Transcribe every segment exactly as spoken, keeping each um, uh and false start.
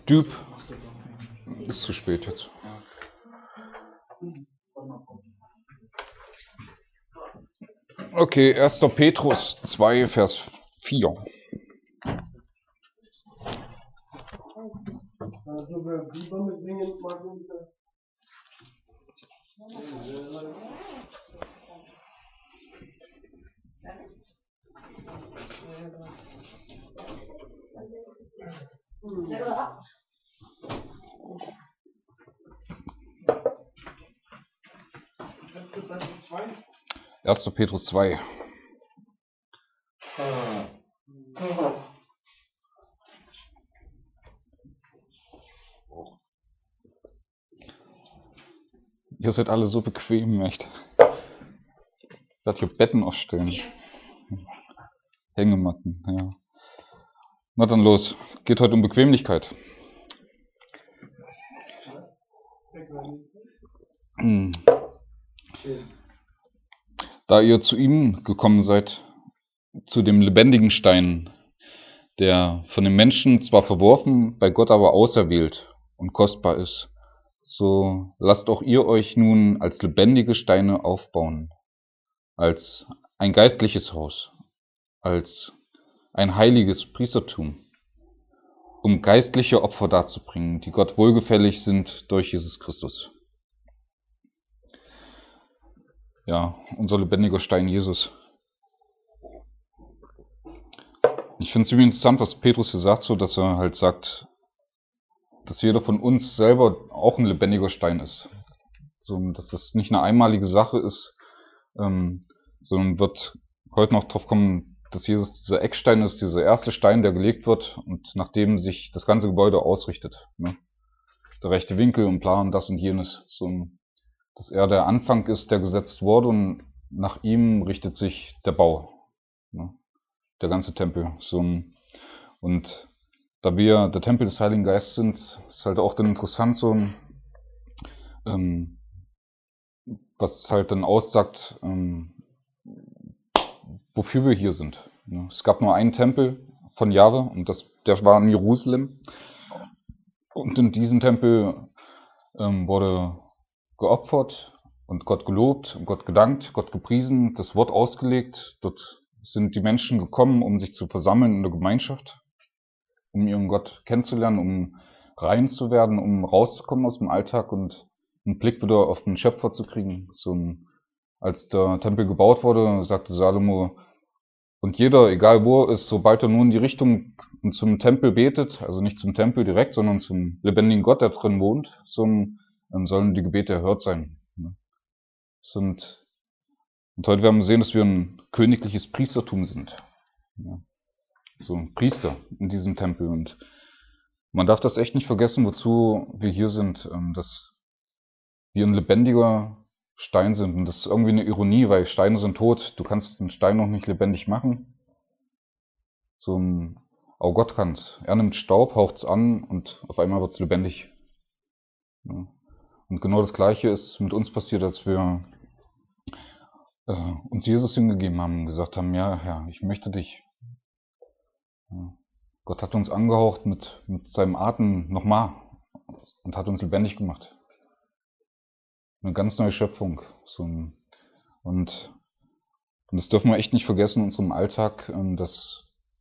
Düb. Ist zu spät jetzt. Okay, erster Petrus zwei, Vers vier. Also wer Biber mitbringen mag, bitte. erster Petrus zwei. Ihr seid alle so bequem, echt. Ich werde hier Betten aufstellen. Hängematten, ja. Na dann los. Geht heute um Bequemlichkeit. Hm. Da ihr zu ihm gekommen seid, zu dem lebendigen Stein, der von den Menschen zwar verworfen, bei Gott aber auserwählt und kostbar ist, so lasst auch ihr euch nun als lebendige Steine aufbauen, als ein geistliches Haus, als ein heiliges Priestertum, um geistliche Opfer darzubringen, die Gott wohlgefällig sind durch Jesus Christus. Ja, unser lebendiger Stein Jesus. Ich finde es irgendwie interessant, was Petrus hier sagt, so dass er halt sagt, dass jeder von uns selber auch ein lebendiger Stein ist. So, dass das nicht eine einmalige Sache ist, ähm, sondern wird heute noch drauf kommen, dass Jesus dieser Eckstein ist, dieser erste Stein, der gelegt wird und nach dem sich das ganze Gebäude ausrichtet. Ne? Der rechte Winkel und Plan, das und jenes. So, dass er der Anfang ist, der gesetzt wurde und nach ihm richtet sich der Bau. Ne? Der ganze Tempel. So, und da wir der Tempel des Heiligen Geistes sind, ist halt auch dann interessant, so, ähm, was halt dann aussagt, ähm, wofür wir hier sind. Ne? Es gab nur einen Tempel von Jahwe und das, der war in Jerusalem. Und in diesem Tempel ähm, wurde geopfert und Gott gelobt und Gott gedankt, Gott gepriesen, das Wort ausgelegt. Dort sind die Menschen gekommen, um sich zu versammeln in der Gemeinschaft, um ihren Gott kennenzulernen, um rein zu werden, um rauszukommen aus dem Alltag und einen Blick wieder auf den Schöpfer zu kriegen. So, als der Tempel gebaut wurde, sagte Salomo, und jeder, egal wo er ist, sobald er nur in die Richtung zum Tempel betet, also nicht zum Tempel direkt, sondern zum lebendigen Gott, der drin wohnt, so, ähm, sollen die Gebete erhört sein. Sind, und heute werden wir sehen, dass wir ein königliches Priestertum sind. Ja. So ein Priester in diesem Tempel. Und man darf das echt nicht vergessen, wozu wir hier sind, dass wir ein lebendiger Stein sind. Und das ist irgendwie eine Ironie, weil Steine sind tot. Du kannst einen Stein noch nicht lebendig machen. So ein, auch Gott kann's. Er nimmt Staub, haucht's an und auf einmal wird's lebendig. Ja. Und genau das Gleiche ist mit uns passiert, als wir äh, uns Jesus hingegeben haben und gesagt haben, ja, Herr, ich möchte dich. Ja. Gott hat uns angehaucht mit, mit seinem Atem nochmal und hat uns lebendig gemacht. Eine ganz neue Schöpfung. So ein, und, und das dürfen wir echt nicht vergessen in unserem Alltag, dass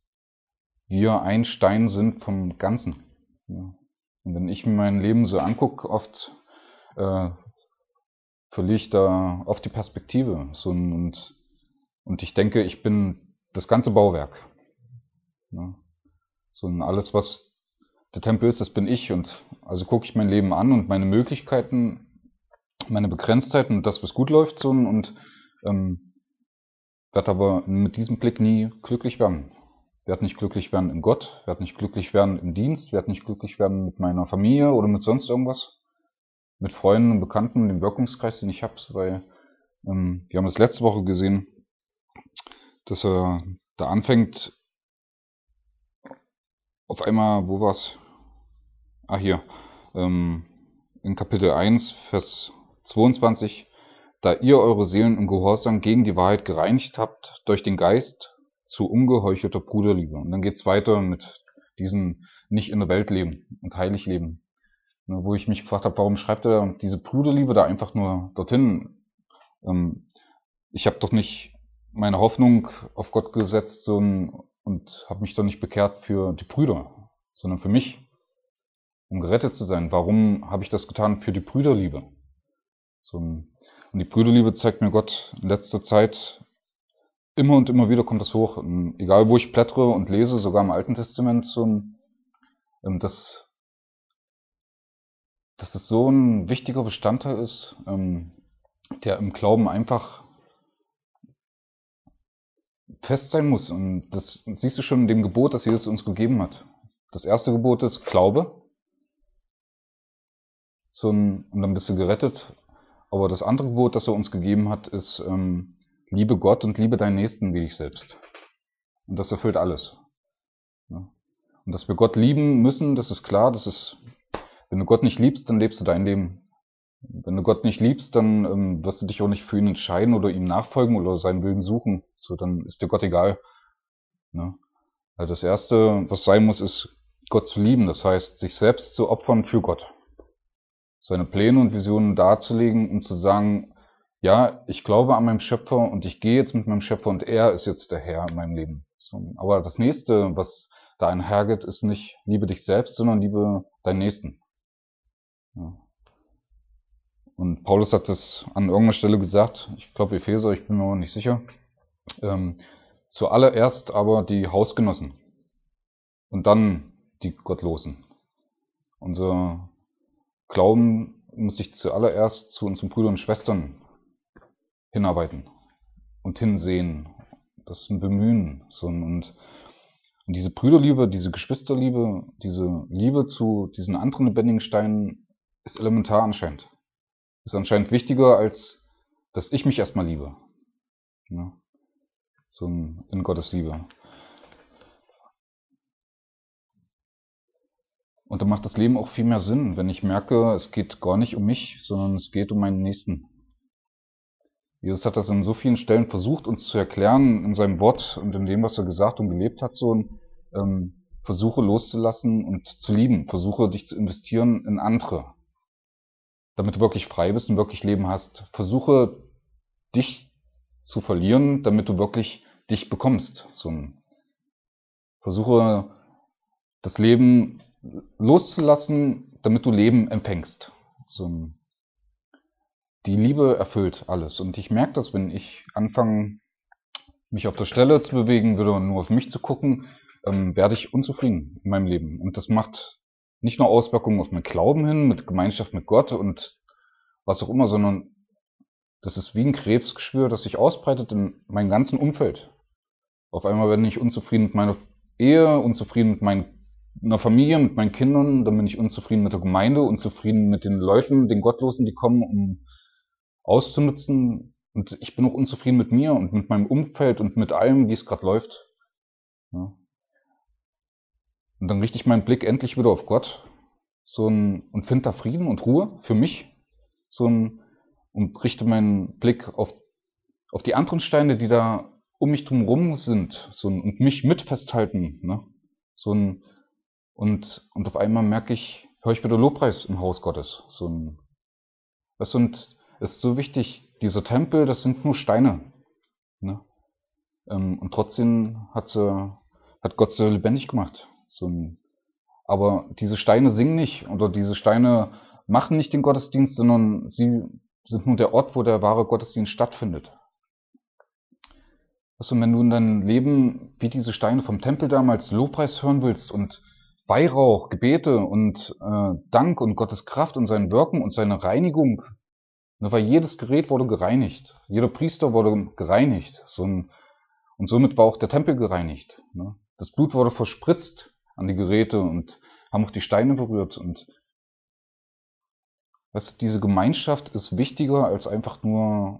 wir ein Stein sind vom Ganzen. Ja. Und wenn ich mir mein Leben so angucke, oft äh, verliere ich da oft die Perspektive. So ein, und, und ich denke, ich bin das ganze Bauwerk. Ja. So ein, alles, was der Tempel ist, das bin ich. Und also gucke ich mein Leben an und meine Möglichkeiten, meine Begrenztheiten und das, was gut läuft, so und ähm, werde aber mit diesem Blick nie glücklich werden. Werde nicht glücklich werden in Gott, werde nicht glücklich werden im Dienst, werde nicht glücklich werden mit meiner Familie oder mit sonst irgendwas, mit Freunden und Bekannten, dem Wirkungskreis, den ich habe, weil ähm, wir haben das letzte Woche gesehen, dass er da anfängt, auf einmal, wo war's? Ah, hier, ähm, in Kapitel eins, Vers zweiundzwanzig, da ihr eure Seelen im Gehorsam gegen die Wahrheit gereinigt habt durch den Geist zu ungeheuchelter Bruderliebe. Und dann geht's weiter mit diesen nicht in der Welt leben und heilig leben. Ne, wo ich mich gefragt habe, warum schreibt er diese Bruderliebe da einfach nur dorthin? Ähm, ich habe doch nicht meine Hoffnung auf Gott gesetzt so ein, und habe mich doch nicht bekehrt für die Brüder, sondern für mich, um gerettet zu sein. Warum habe ich das getan? Für die Brüderliebe. So ein, und die Brüderliebe zeigt mir Gott in letzter Zeit immer und immer wieder, kommt das hoch. Und egal wo ich blättere und lese, sogar im Alten Testament, so ein, dass, dass das so ein wichtiger Bestandteil ist, der im Glauben einfach fest sein muss. Und das siehst du schon in dem Gebot, das Jesus uns gegeben hat. Das erste Gebot ist Glaube. So ein, und dann bist du gerettet. Aber das andere Gebot, das er uns gegeben hat, ist ähm, liebe Gott und liebe deinen Nächsten wie dich selbst. Und das erfüllt alles. Ja. Und dass wir Gott lieben müssen, das ist klar. Das ist, wenn du Gott nicht liebst, dann lebst du dein Leben. Wenn du Gott nicht liebst, dann ähm, wirst du dich auch nicht für ihn entscheiden oder ihm nachfolgen oder seinen Willen suchen. So, dann ist dir Gott egal. Ne? Also das Erste, was sein muss, ist, Gott zu lieben. Das heißt, sich selbst zu opfern für Gott. Seine Pläne und Visionen darzulegen, um zu sagen, ja, ich glaube an meinen Schöpfer und ich gehe jetzt mit meinem Schöpfer und er ist jetzt der Herr in meinem Leben. So, aber das Nächste, was da einhergeht, ist nicht liebe dich selbst, sondern liebe deinen Nächsten. Ja. Und Paulus hat das an irgendeiner Stelle gesagt, ich glaube Epheser, ich bin mir aber nicht sicher, ähm, zuallererst aber die Hausgenossen und dann die Gottlosen. Unser Glauben muss sich zuallererst zu unseren Brüdern und Schwestern hinarbeiten und hinsehen. Das ist ein Bemühen. So ein, und, und diese Brüderliebe, diese Geschwisterliebe, diese Liebe zu diesen anderen lebendigen Steinen ist elementar anscheinend. Ist anscheinend wichtiger, als dass ich mich erstmal liebe. Ja. So in Gottes Liebe. Und dann macht das Leben auch viel mehr Sinn, wenn ich merke, es geht gar nicht um mich, sondern es geht um meinen Nächsten. Jesus hat das an so vielen Stellen versucht, uns zu erklären, in seinem Wort und in dem, was er gesagt und gelebt hat, so ein ähm, Versuche loszulassen und zu lieben, versuche dich zu investieren in andere, damit du wirklich frei bist und wirklich Leben hast. Versuche dich zu verlieren, damit du wirklich dich bekommst. So ein Versuche das Leben loszulassen, damit du Leben empfängst. So ein Die Liebe erfüllt alles. Und ich merke das, wenn ich anfange, mich auf der Stelle zu bewegen würde und nur auf mich zu gucken, ähm, werde ich unzufrieden in meinem Leben. Und das macht nicht nur Auswirkungen auf meinen Glauben hin, mit Gemeinschaft mit Gott und was auch immer, sondern das ist wie ein Krebsgeschwür, das sich ausbreitet in meinem ganzen Umfeld. Auf einmal bin ich unzufrieden mit meiner Ehe, unzufrieden mit meiner Familie, mit meinen Kindern, dann bin ich unzufrieden mit der Gemeinde, unzufrieden mit den Leuten, den Gottlosen, die kommen, um auszunutzen. Und ich bin auch unzufrieden mit mir und mit meinem Umfeld und mit allem, wie es gerade läuft. Ja. Und dann richte ich meinen Blick endlich wieder auf Gott so ein, und finde da Frieden und Ruhe für mich. So ein, und richte meinen Blick auf, auf die anderen Steine, die da um mich drumherum sind, so ein, und mich mit festhalten. Ne? So ein, und, und auf einmal merke ich, höre ich wieder Lobpreis im Haus Gottes. So ein, das und ist so wichtig, dieser Tempel, das sind nur Steine. Ne? Ähm, und trotzdem hat, sie, hat Gott sie lebendig gemacht. So ein, aber diese Steine singen nicht oder diese Steine machen nicht den Gottesdienst, sondern sie sind nur der Ort, wo der wahre Gottesdienst stattfindet. Also wenn du in deinem Leben wie diese Steine vom Tempel damals Lobpreis hören willst und Weihrauch, Gebete und äh, Dank und Gottes Kraft und sein Wirken und seine Reinigung, ne, weil jedes Gerät wurde gereinigt, jeder Priester wurde gereinigt, so ein, und somit war auch der Tempel gereinigt. Ne. Das Blut wurde verspritzt an die Geräte und haben auch die Steine berührt. Und weißt du, diese Gemeinschaft ist wichtiger als einfach nur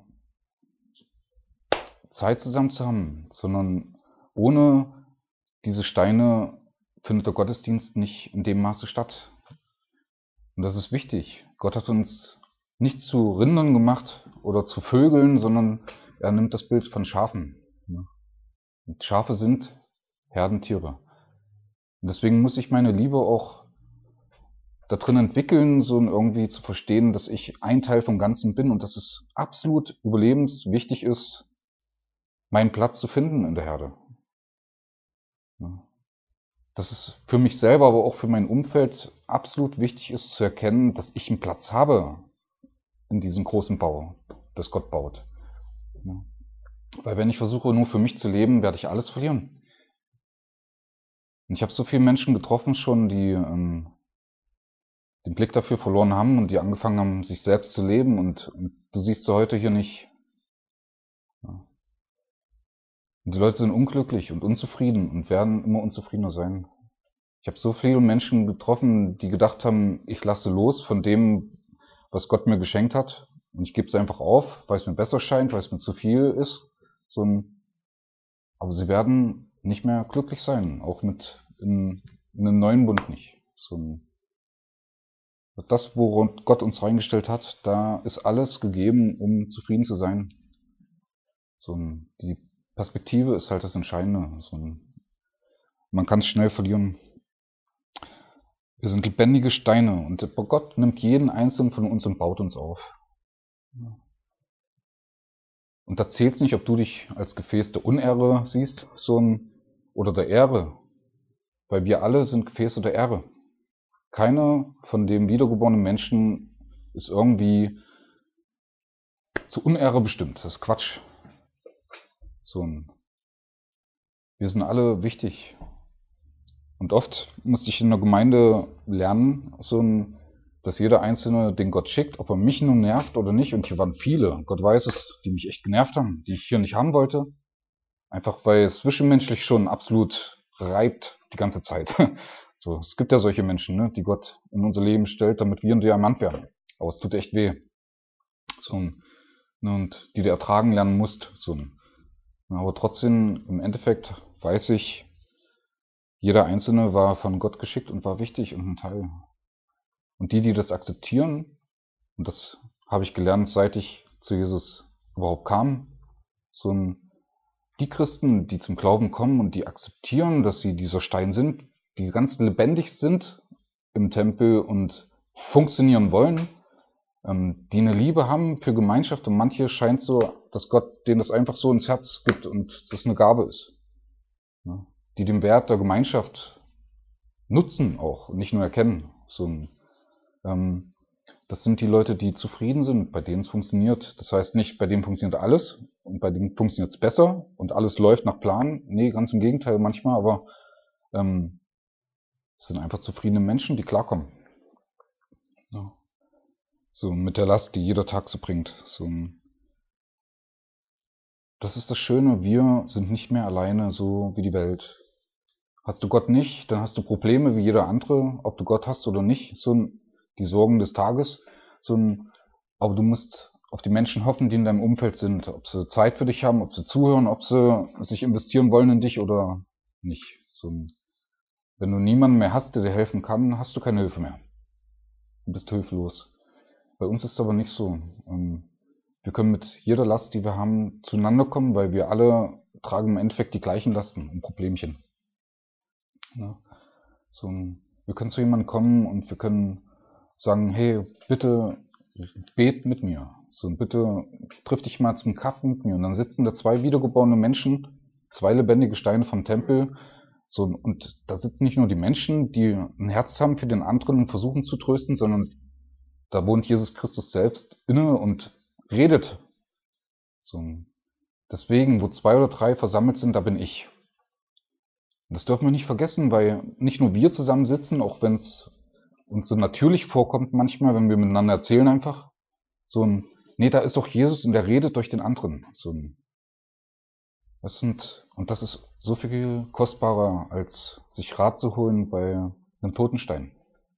Zeit zusammen zu haben, sondern ohne diese Steine findet der Gottesdienst nicht in dem Maße statt. Und das ist wichtig. Gott hat uns nicht zu Rindern gemacht oder zu Vögeln, sondern er nimmt das Bild von Schafen. Und Schafe sind Herdentiere. Und deswegen muss ich meine Liebe auch da drin entwickeln, so irgendwie zu verstehen, dass ich ein Teil vom Ganzen bin und dass es absolut überlebenswichtig ist, meinen Platz zu finden in der Herde. Ja. Dass es für mich selber, aber auch für mein Umfeld absolut wichtig ist zu erkennen, dass ich einen Platz habe in diesem großen Bau, das Gott baut. Ja. Weil wenn ich versuche, nur für mich zu leben, werde ich alles verlieren. Und ich habe so viele Menschen getroffen schon, die ähm, den Blick dafür verloren haben und die angefangen haben, sich selbst zu leben. Und, und du siehst sie heute hier nicht. Ja. Und die Leute sind unglücklich und unzufrieden und werden immer unzufriedener sein. Ich habe so viele Menschen getroffen, die gedacht haben, ich lasse los von dem, was Gott mir geschenkt hat. Und ich gebe es einfach auf, weil es mir besser scheint, weil es mir zu viel ist. So ein, aber sie werden nicht mehr glücklich sein, auch mit in, in einem neuen Bund nicht. So ein, das, wo Gott uns reingestellt hat, da ist alles gegeben, um zufrieden zu sein. So ein, die Perspektive ist halt das Entscheidende. So ein, man kann es schnell verlieren. Wir sind lebendige Steine und Gott nimmt jeden einzelnen von uns und baut uns auf. Und da zählt es nicht, ob du dich als Gefäß der Unehre siehst, so ein, oder der Ehre. Weil wir alle sind Gefäße der Ehre. Keiner von den wiedergeborenen Menschen ist irgendwie zur Unehre bestimmt. Das ist Quatsch. So ein, wir sind alle wichtig. Und oft musste ich in der Gemeinde lernen, so ein, dass jeder Einzelne den Gott schickt, ob er mich nun nervt oder nicht. Und hier waren viele, Gott weiß es, die mich echt genervt haben, die ich hier nicht haben wollte. Einfach weil es zwischenmenschlich schon absolut reibt die ganze Zeit. So, es gibt ja solche Menschen, ne, die Gott in unser Leben stellt, damit wir ein Diamant werden. Aber es tut echt weh. So, ne, und die du ertragen lernen musst. So, aber trotzdem, im Endeffekt weiß ich, jeder Einzelne war von Gott geschickt und war wichtig und ein Teil. Und die, die das akzeptieren, und das habe ich gelernt, seit ich zu Jesus überhaupt kam, so ein, die Christen, die zum Glauben kommen und die akzeptieren, dass sie dieser Stein sind, die ganz lebendig sind im Tempel und funktionieren wollen, ähm, die eine Liebe haben für Gemeinschaft und manche scheint so, dass Gott denen das einfach so ins Herz gibt und das eine Gabe ist. Ja, die den Wert der Gemeinschaft nutzen auch und nicht nur erkennen. So ein, ähm, das sind die Leute, die zufrieden sind, bei denen es funktioniert. Das heißt nicht, bei denen funktioniert alles und bei denen funktioniert es besser und alles läuft nach Plan. Nee, ganz im Gegenteil manchmal, aber ähm, es sind einfach zufriedene Menschen, die klarkommen. Ja. So mit der Last, die jeder Tag so bringt. So, das ist das Schöne, wir sind nicht mehr alleine so wie die Welt. Hast du Gott nicht, dann hast du Probleme wie jeder andere, ob du Gott hast oder nicht, so die Sorgen des Tages. So ein, aber du musst auf die Menschen hoffen, die in deinem Umfeld sind, ob sie Zeit für dich haben, ob sie zuhören, ob sie sich investieren wollen in dich oder nicht. So ein, wenn du niemanden mehr hast, der dir helfen kann, hast du keine Hilfe mehr. Du bist hilflos. Bei uns ist es aber nicht so. Wir können mit jeder Last, die wir haben, zueinander kommen, weil wir alle tragen im Endeffekt die gleichen Lasten und Problemchen. Ja, so ein, wir können zu jemandem kommen und wir können sagen, hey, bitte bet mit mir. So, bitte triff dich mal zum Kaffee mit mir. Und dann sitzen da zwei wiedergeborene Menschen, zwei lebendige Steine vom Tempel. So, und da sitzen nicht nur die Menschen, die ein Herz haben für den anderen und versuchen zu trösten, sondern da wohnt Jesus Christus selbst inne und redet. So, deswegen, wo zwei oder drei versammelt sind, da bin ich. Das dürfen wir nicht vergessen, weil nicht nur wir zusammen sitzen, auch wenn es uns so natürlich vorkommt manchmal, wenn wir miteinander erzählen einfach, so ein, nee, da ist doch Jesus und der redet durch den anderen. So ein, das sind, und das ist so viel kostbarer, als sich Rat zu holen bei einem Totenstein.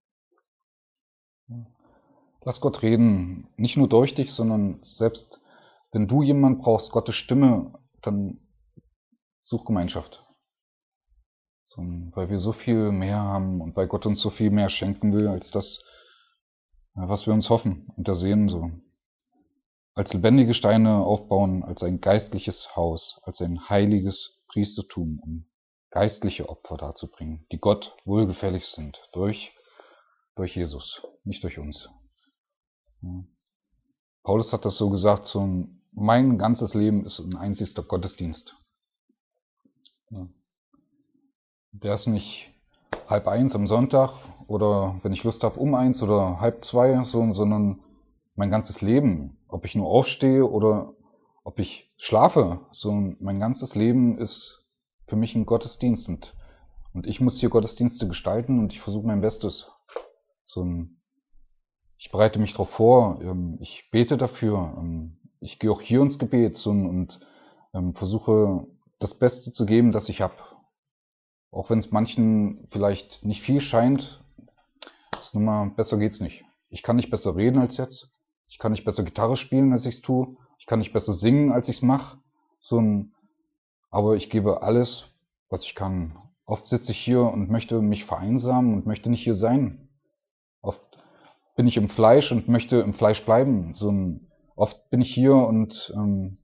Lass Gott reden, nicht nur durch dich, sondern selbst wenn du jemand brauchst, Gottes Stimme, dann such Gemeinschaft. So, weil wir so viel mehr haben und weil Gott uns so viel mehr schenken will, als das, was wir uns hoffen und ersehnen. So. Als lebendige Steine aufbauen, als ein geistliches Haus, als ein heiliges Priestertum, um geistliche Opfer darzubringen, die Gott wohlgefällig sind, durch, durch Jesus, nicht durch uns. Ja. Paulus hat das so gesagt, so mein ganzes Leben ist ein einzigster Gottesdienst. Ja. Der ist nicht halb eins am Sonntag oder wenn ich Lust habe um eins oder halb zwei, so, sondern mein ganzes Leben, ob ich nur aufstehe oder ob ich schlafe, so mein ganzes Leben ist für mich ein Gottesdienst und, und ich muss hier Gottesdienste gestalten und ich versuche mein Bestes. So ein, ich bereite mich darauf vor, ich bete dafür, ich gehe auch hier ins Gebet so, und ähm, versuche das Beste zu geben, das ich habe. Auch wenn es manchen vielleicht nicht viel scheint, ist nun mal, besser geht's nicht. Ich kann nicht besser reden als jetzt, ich kann nicht besser Gitarre spielen, als ich es tue, ich kann nicht besser singen, als ich es mache, so ein, aber ich gebe alles, was ich kann. Oft sitze ich hier und möchte mich vereinsamen und möchte nicht hier sein. Oft bin ich im Fleisch und möchte im Fleisch bleiben. So ein, oft bin ich hier und ähm,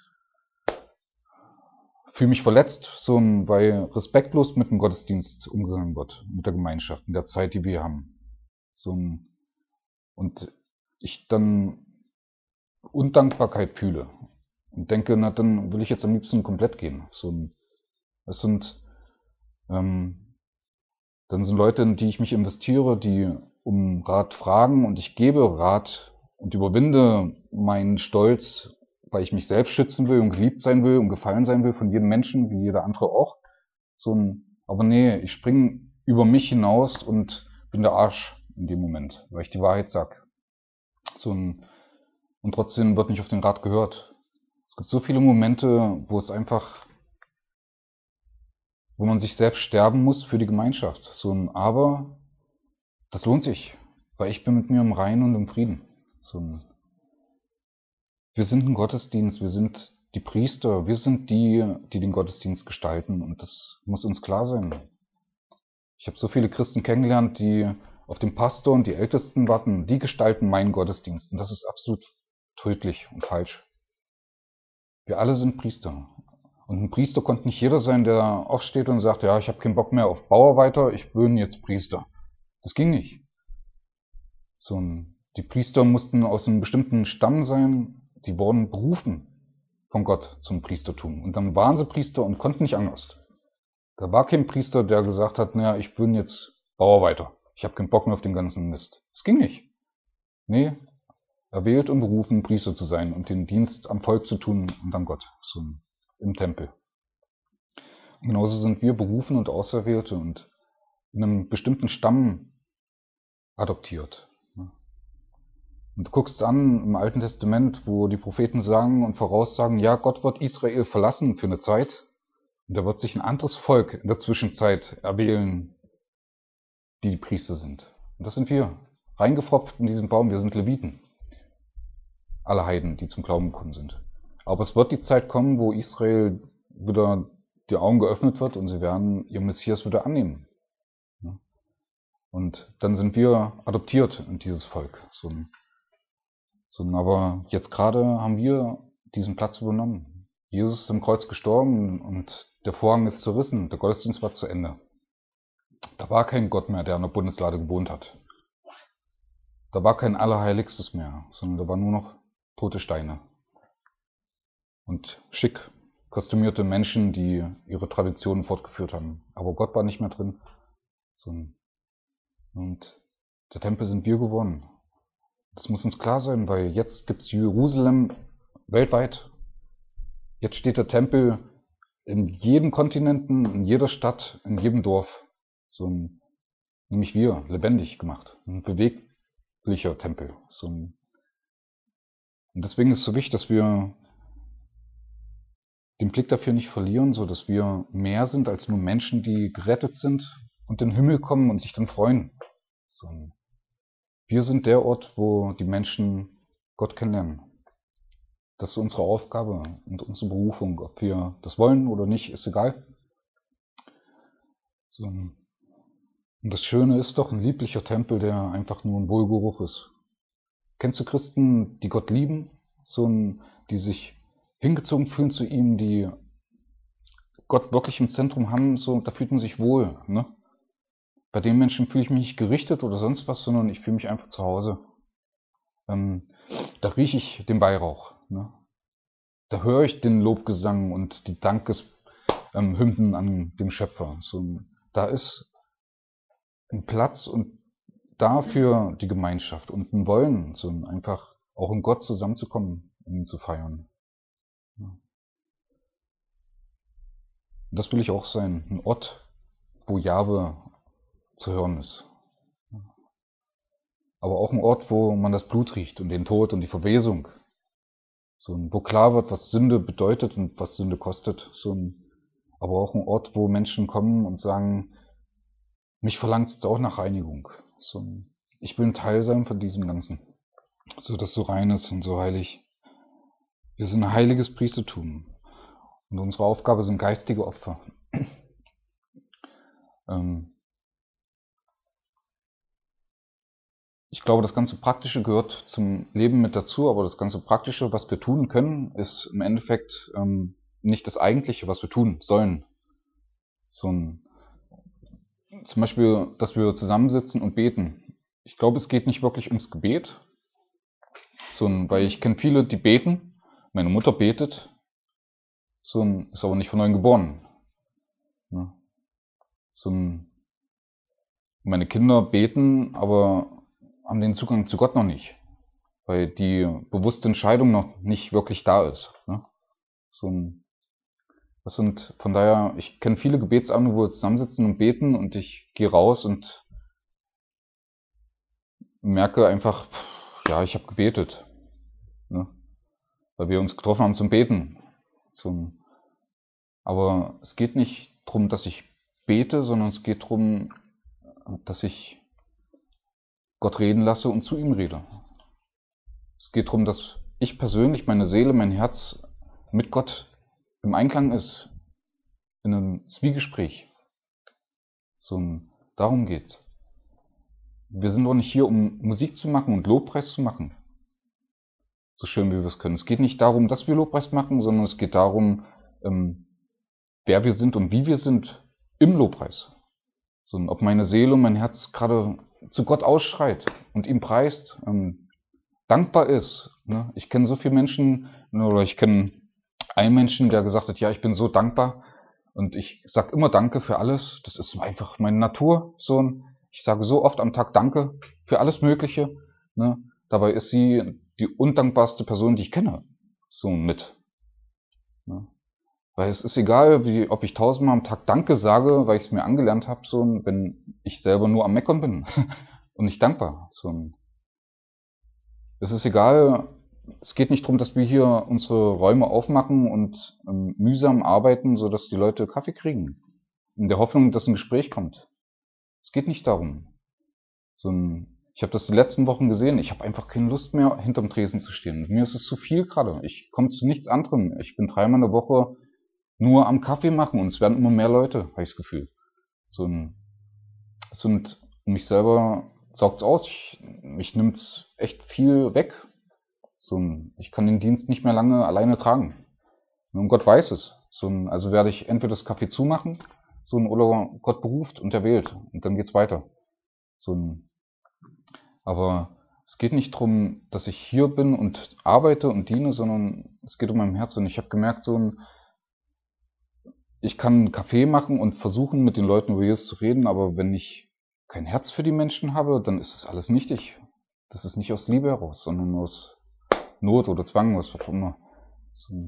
fühle mich verletzt, so ein, weil respektlos mit dem Gottesdienst umgegangen wird, mit der Gemeinschaft, mit der Zeit, die wir haben. So ein, und ich dann Undankbarkeit fühle und denke, na dann will ich jetzt am liebsten komplett gehen. So ein, es sind ähm, dann sind Leute, in die ich mich investiere, die um Rat fragen und ich gebe Rat und überwinde meinen Stolz, weil ich mich selbst schützen will und geliebt sein will und gefallen sein will von jedem Menschen, wie jeder andere auch. So ein, aber nee, ich springe über mich hinaus und bin der Arsch in dem Moment, weil ich die Wahrheit sag. So ein, und trotzdem wird nicht auf den Rat gehört. Es gibt so viele Momente, wo es einfach, wo man sich selbst sterben muss für die Gemeinschaft. So ein, aber das lohnt sich, weil ich bin mit mir im Reinen und im Frieden. So ein, wir sind ein Gottesdienst, wir sind die Priester, wir sind die, die den Gottesdienst gestalten und das muss uns klar sein. Ich habe so viele Christen kennengelernt, die auf den Pastor und die Ältesten warten, die gestalten meinen Gottesdienst und das ist absolut tödlich und falsch. Wir alle sind Priester. Und ein Priester konnte nicht jeder sein, der aufsteht und sagt, ja, ich habe keinen Bock mehr auf Bauarbeiter, ich bin jetzt Priester. Das ging nicht. So ein, die Priester mussten aus einem bestimmten Stamm sein, die wurden berufen von Gott zum Priestertum. Und dann waren sie Priester und konnten nicht anders. Da war kein Priester, der gesagt hat, naja, ich bin jetzt Bauarbeiter. Ich habe keinen Bock mehr auf den ganzen Mist. Das ging nicht. Nee, erwählt und berufen, Priester zu sein und den Dienst am Volk zu tun und an Gott, so im Tempel. Und genauso sind wir berufen und Auserwählte und in einem bestimmten Stamm adoptiert. Und du guckst an im Alten Testament, wo die Propheten sagen und voraussagen, ja, Gott wird Israel verlassen für eine Zeit und er wird sich ein anderes Volk in der Zwischenzeit erwählen, die die Priester sind. Und das sind wir, reingefropft in diesen Baum, wir sind Leviten. Alle Heiden, die zum Glauben gekommen sind. Aber es wird die Zeit kommen, wo Israel wieder die Augen geöffnet wird und sie werden ihr Messias wieder annehmen. Und dann sind wir adoptiert in dieses Volk. So, so, aber jetzt gerade haben wir diesen Platz übernommen. Jesus ist am Kreuz gestorben und der Vorhang ist zerrissen. Der Gottesdienst war zu Ende. Da war kein Gott mehr, der an der Bundeslade gewohnt hat. Da war kein Allerheiligstes mehr, sondern da waren nur noch tote Steine. Und schick kostümierte Menschen, die ihre Traditionen fortgeführt haben. Aber Gott war nicht mehr drin. Und der Tempel sind wir geworden. Das muss uns klar sein, weil jetzt gibt es Jerusalem weltweit. Jetzt steht der Tempel in jedem Kontinenten, in jeder Stadt, in jedem Dorf. So ein, nämlich wir, lebendig gemacht. Ein beweglicher Tempel. So ein, und deswegen ist es so wichtig, dass wir den Blick dafür nicht verlieren, so dass wir mehr sind als nur Menschen, die gerettet sind und in den Himmel kommen und sich dann freuen. So, wir sind der Ort, wo die Menschen Gott kennenlernen. Das ist unsere Aufgabe und unsere Berufung. Ob wir das wollen oder nicht, ist egal. So, und das Schöne ist doch ein lieblicher Tempel, der einfach nur ein Wohlgeruch ist. Kennst du Christen, die Gott lieben, so ein, die sich hingezogen fühlen zu ihm, die Gott wirklich im Zentrum haben, so, da fühlt man sich wohl. Ne? Bei den Menschen fühle ich mich nicht gerichtet oder sonst was, sondern ich fühle mich einfach zu Hause. Ähm, da rieche ich den Weihrauch. Ne? Da höre ich den Lobgesang und die Dankeshymnen ähm, an dem Schöpfer. So, da ist ein Platz und dafür die Gemeinschaft und ein Wollen, so einfach auch in Gott zusammenzukommen, um ihn zu feiern. Ja. Und das will ich auch sein, ein Ort, wo Jahwe zu hören ist. Aber auch ein Ort, wo man das Blut riecht und den Tod und die Verwesung. So ein, wo klar wird, was Sünde bedeutet und was Sünde kostet. So ein, aber auch ein Ort, wo Menschen kommen und sagen, mich verlangt es jetzt auch nach Reinigung. So ein, ich will ein Teil sein von diesem Ganzen. So, das so rein ist und so heilig. Wir sind ein heiliges Priestertum. Und unsere Aufgabe sind geistige Opfer. ähm, Ich glaube, das ganze Praktische gehört zum Leben mit dazu, aber das ganze Praktische, was wir tun können, ist im Endeffekt ähm, nicht das Eigentliche, was wir tun sollen. So ein, zum Beispiel, dass wir zusammensitzen und beten. Ich glaube, es geht nicht wirklich ums Gebet, so ein, weil ich kenne viele, die beten. Meine Mutter betet, so ein, ist aber nicht von neuem geboren. Ne? So ein, meine Kinder beten, aber haben den Zugang zu Gott noch nicht, weil die bewusste Entscheidung noch nicht wirklich da ist. Ne? So ein, das sind von daher, ich kenne viele Gebetsabende, wo wir zusammensitzen und beten und ich gehe raus und merke einfach, ja, ich habe gebetet, ne? Weil wir uns getroffen haben zum Beten. So ein, aber es geht nicht darum, dass ich bete, sondern es geht darum, dass ich Gott reden lasse und zu ihm rede. Es geht darum, dass ich persönlich, meine Seele, mein Herz mit Gott im Einklang ist, in einem Zwiegespräch. So ein, darum geht's. Wir sind doch nicht hier, um Musik zu machen und Lobpreis zu machen. So schön, wie wir es können. Es geht nicht darum, dass wir Lobpreis machen, sondern es geht darum, ähm, wer wir sind und wie wir sind im Lobpreis. So, ob meine Seele und mein Herz gerade zu Gott ausschreit und ihm preist, ähm, dankbar ist. Ne? Ich kenne so viele Menschen, oder ich kenne einen Menschen, der gesagt hat, ja, ich bin so dankbar und ich sage immer Danke für alles. Das ist einfach meine Natur. So, ich sage so oft am Tag Danke für alles Mögliche. Ne? Dabei ist sie die undankbarste Person, die ich kenne. So mit. Ne? Weil es ist egal, wie, ob ich tausendmal am Tag Danke sage, weil ich es mir angelernt habe, so, wenn ich selber nur am Meckern bin und nicht dankbar. So. Es ist egal, es geht nicht darum, dass wir hier unsere Räume aufmachen und ähm, mühsam arbeiten, sodass die Leute Kaffee kriegen. In der Hoffnung, dass ein Gespräch kommt. Es geht nicht darum. So ein, ich habe das die letzten Wochen gesehen, ich habe einfach keine Lust mehr, hinterm Tresen zu stehen. Mir ist es zu viel gerade. Ich komme zu nichts anderem. Ich bin dreimal in der Woche nur am Kaffee machen und es werden immer mehr Leute, habe ich das Gefühl. So ein, so ein, mich selber saugt's aus, ich, mich nimmt's echt viel weg. So ein, ich kann den Dienst nicht mehr lange alleine tragen. Und Gott weiß es. So ein, also werde ich entweder das Café zumachen, so ein, oder Gott beruft und er wählt und dann geht's weiter. So ein, aber es geht nicht darum, dass ich hier bin und arbeite und diene, sondern es geht um mein Herz. Und ich habe gemerkt, so ein, ich kann einen Kaffee machen und versuchen, mit den Leuten über Jesus zu reden, aber wenn ich kein Herz für die Menschen habe, dann ist das alles nichtig. Das ist nicht aus Liebe heraus, sondern aus Not oder Zwang, was auch immer. So.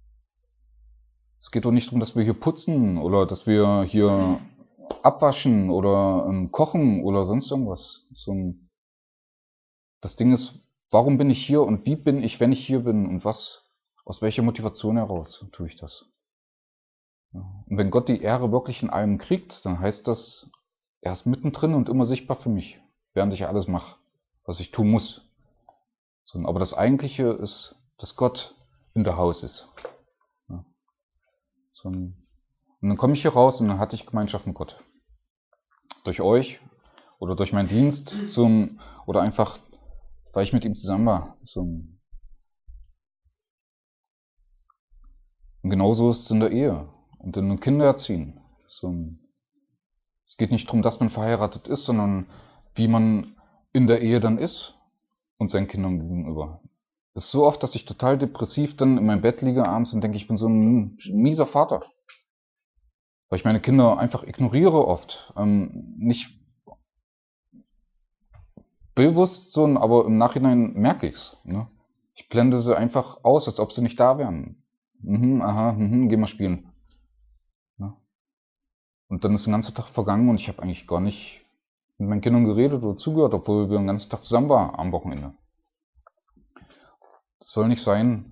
Es geht doch nicht darum, dass wir hier putzen oder dass wir hier abwaschen oder ähm, kochen oder sonst irgendwas. So. Das Ding ist, warum bin ich hier und wie bin ich, wenn ich hier bin und was, aus welcher Motivation heraus tue ich das? Und wenn Gott die Ehre wirklich in allem kriegt, dann heißt das, er ist mittendrin und immer sichtbar für mich, während ich alles mache, was ich tun muss. So, aber das Eigentliche ist, dass Gott in der Haus ist. Ja. So, und dann komme ich hier raus und dann hatte ich Gemeinschaft mit Gott. Durch euch oder durch meinen Dienst so, oder einfach, weil ich mit ihm zusammen war. So, und genauso ist es in der Ehe. und dann Kinder erziehen. So, es geht nicht darum, dass man verheiratet ist, sondern wie man in der Ehe dann ist und seinen Kindern gegenüber. Es ist so oft, dass ich total depressiv dann in meinem Bett liege abends und denke, ich bin so ein mieser Vater. Weil ich meine Kinder einfach ignoriere oft. Ähm, nicht bewusst so, aber im Nachhinein merke ich's. Ne? Ich blende sie einfach aus, als ob sie nicht da wären. Mhm, aha, mhm, geh mal spielen. Ne? Und dann ist der ganze Tag vergangen und ich habe eigentlich gar nicht mit meinen Kindern geredet oder zugehört, obwohl wir den ganzen Tag zusammen waren am Wochenende. Das soll nicht sein.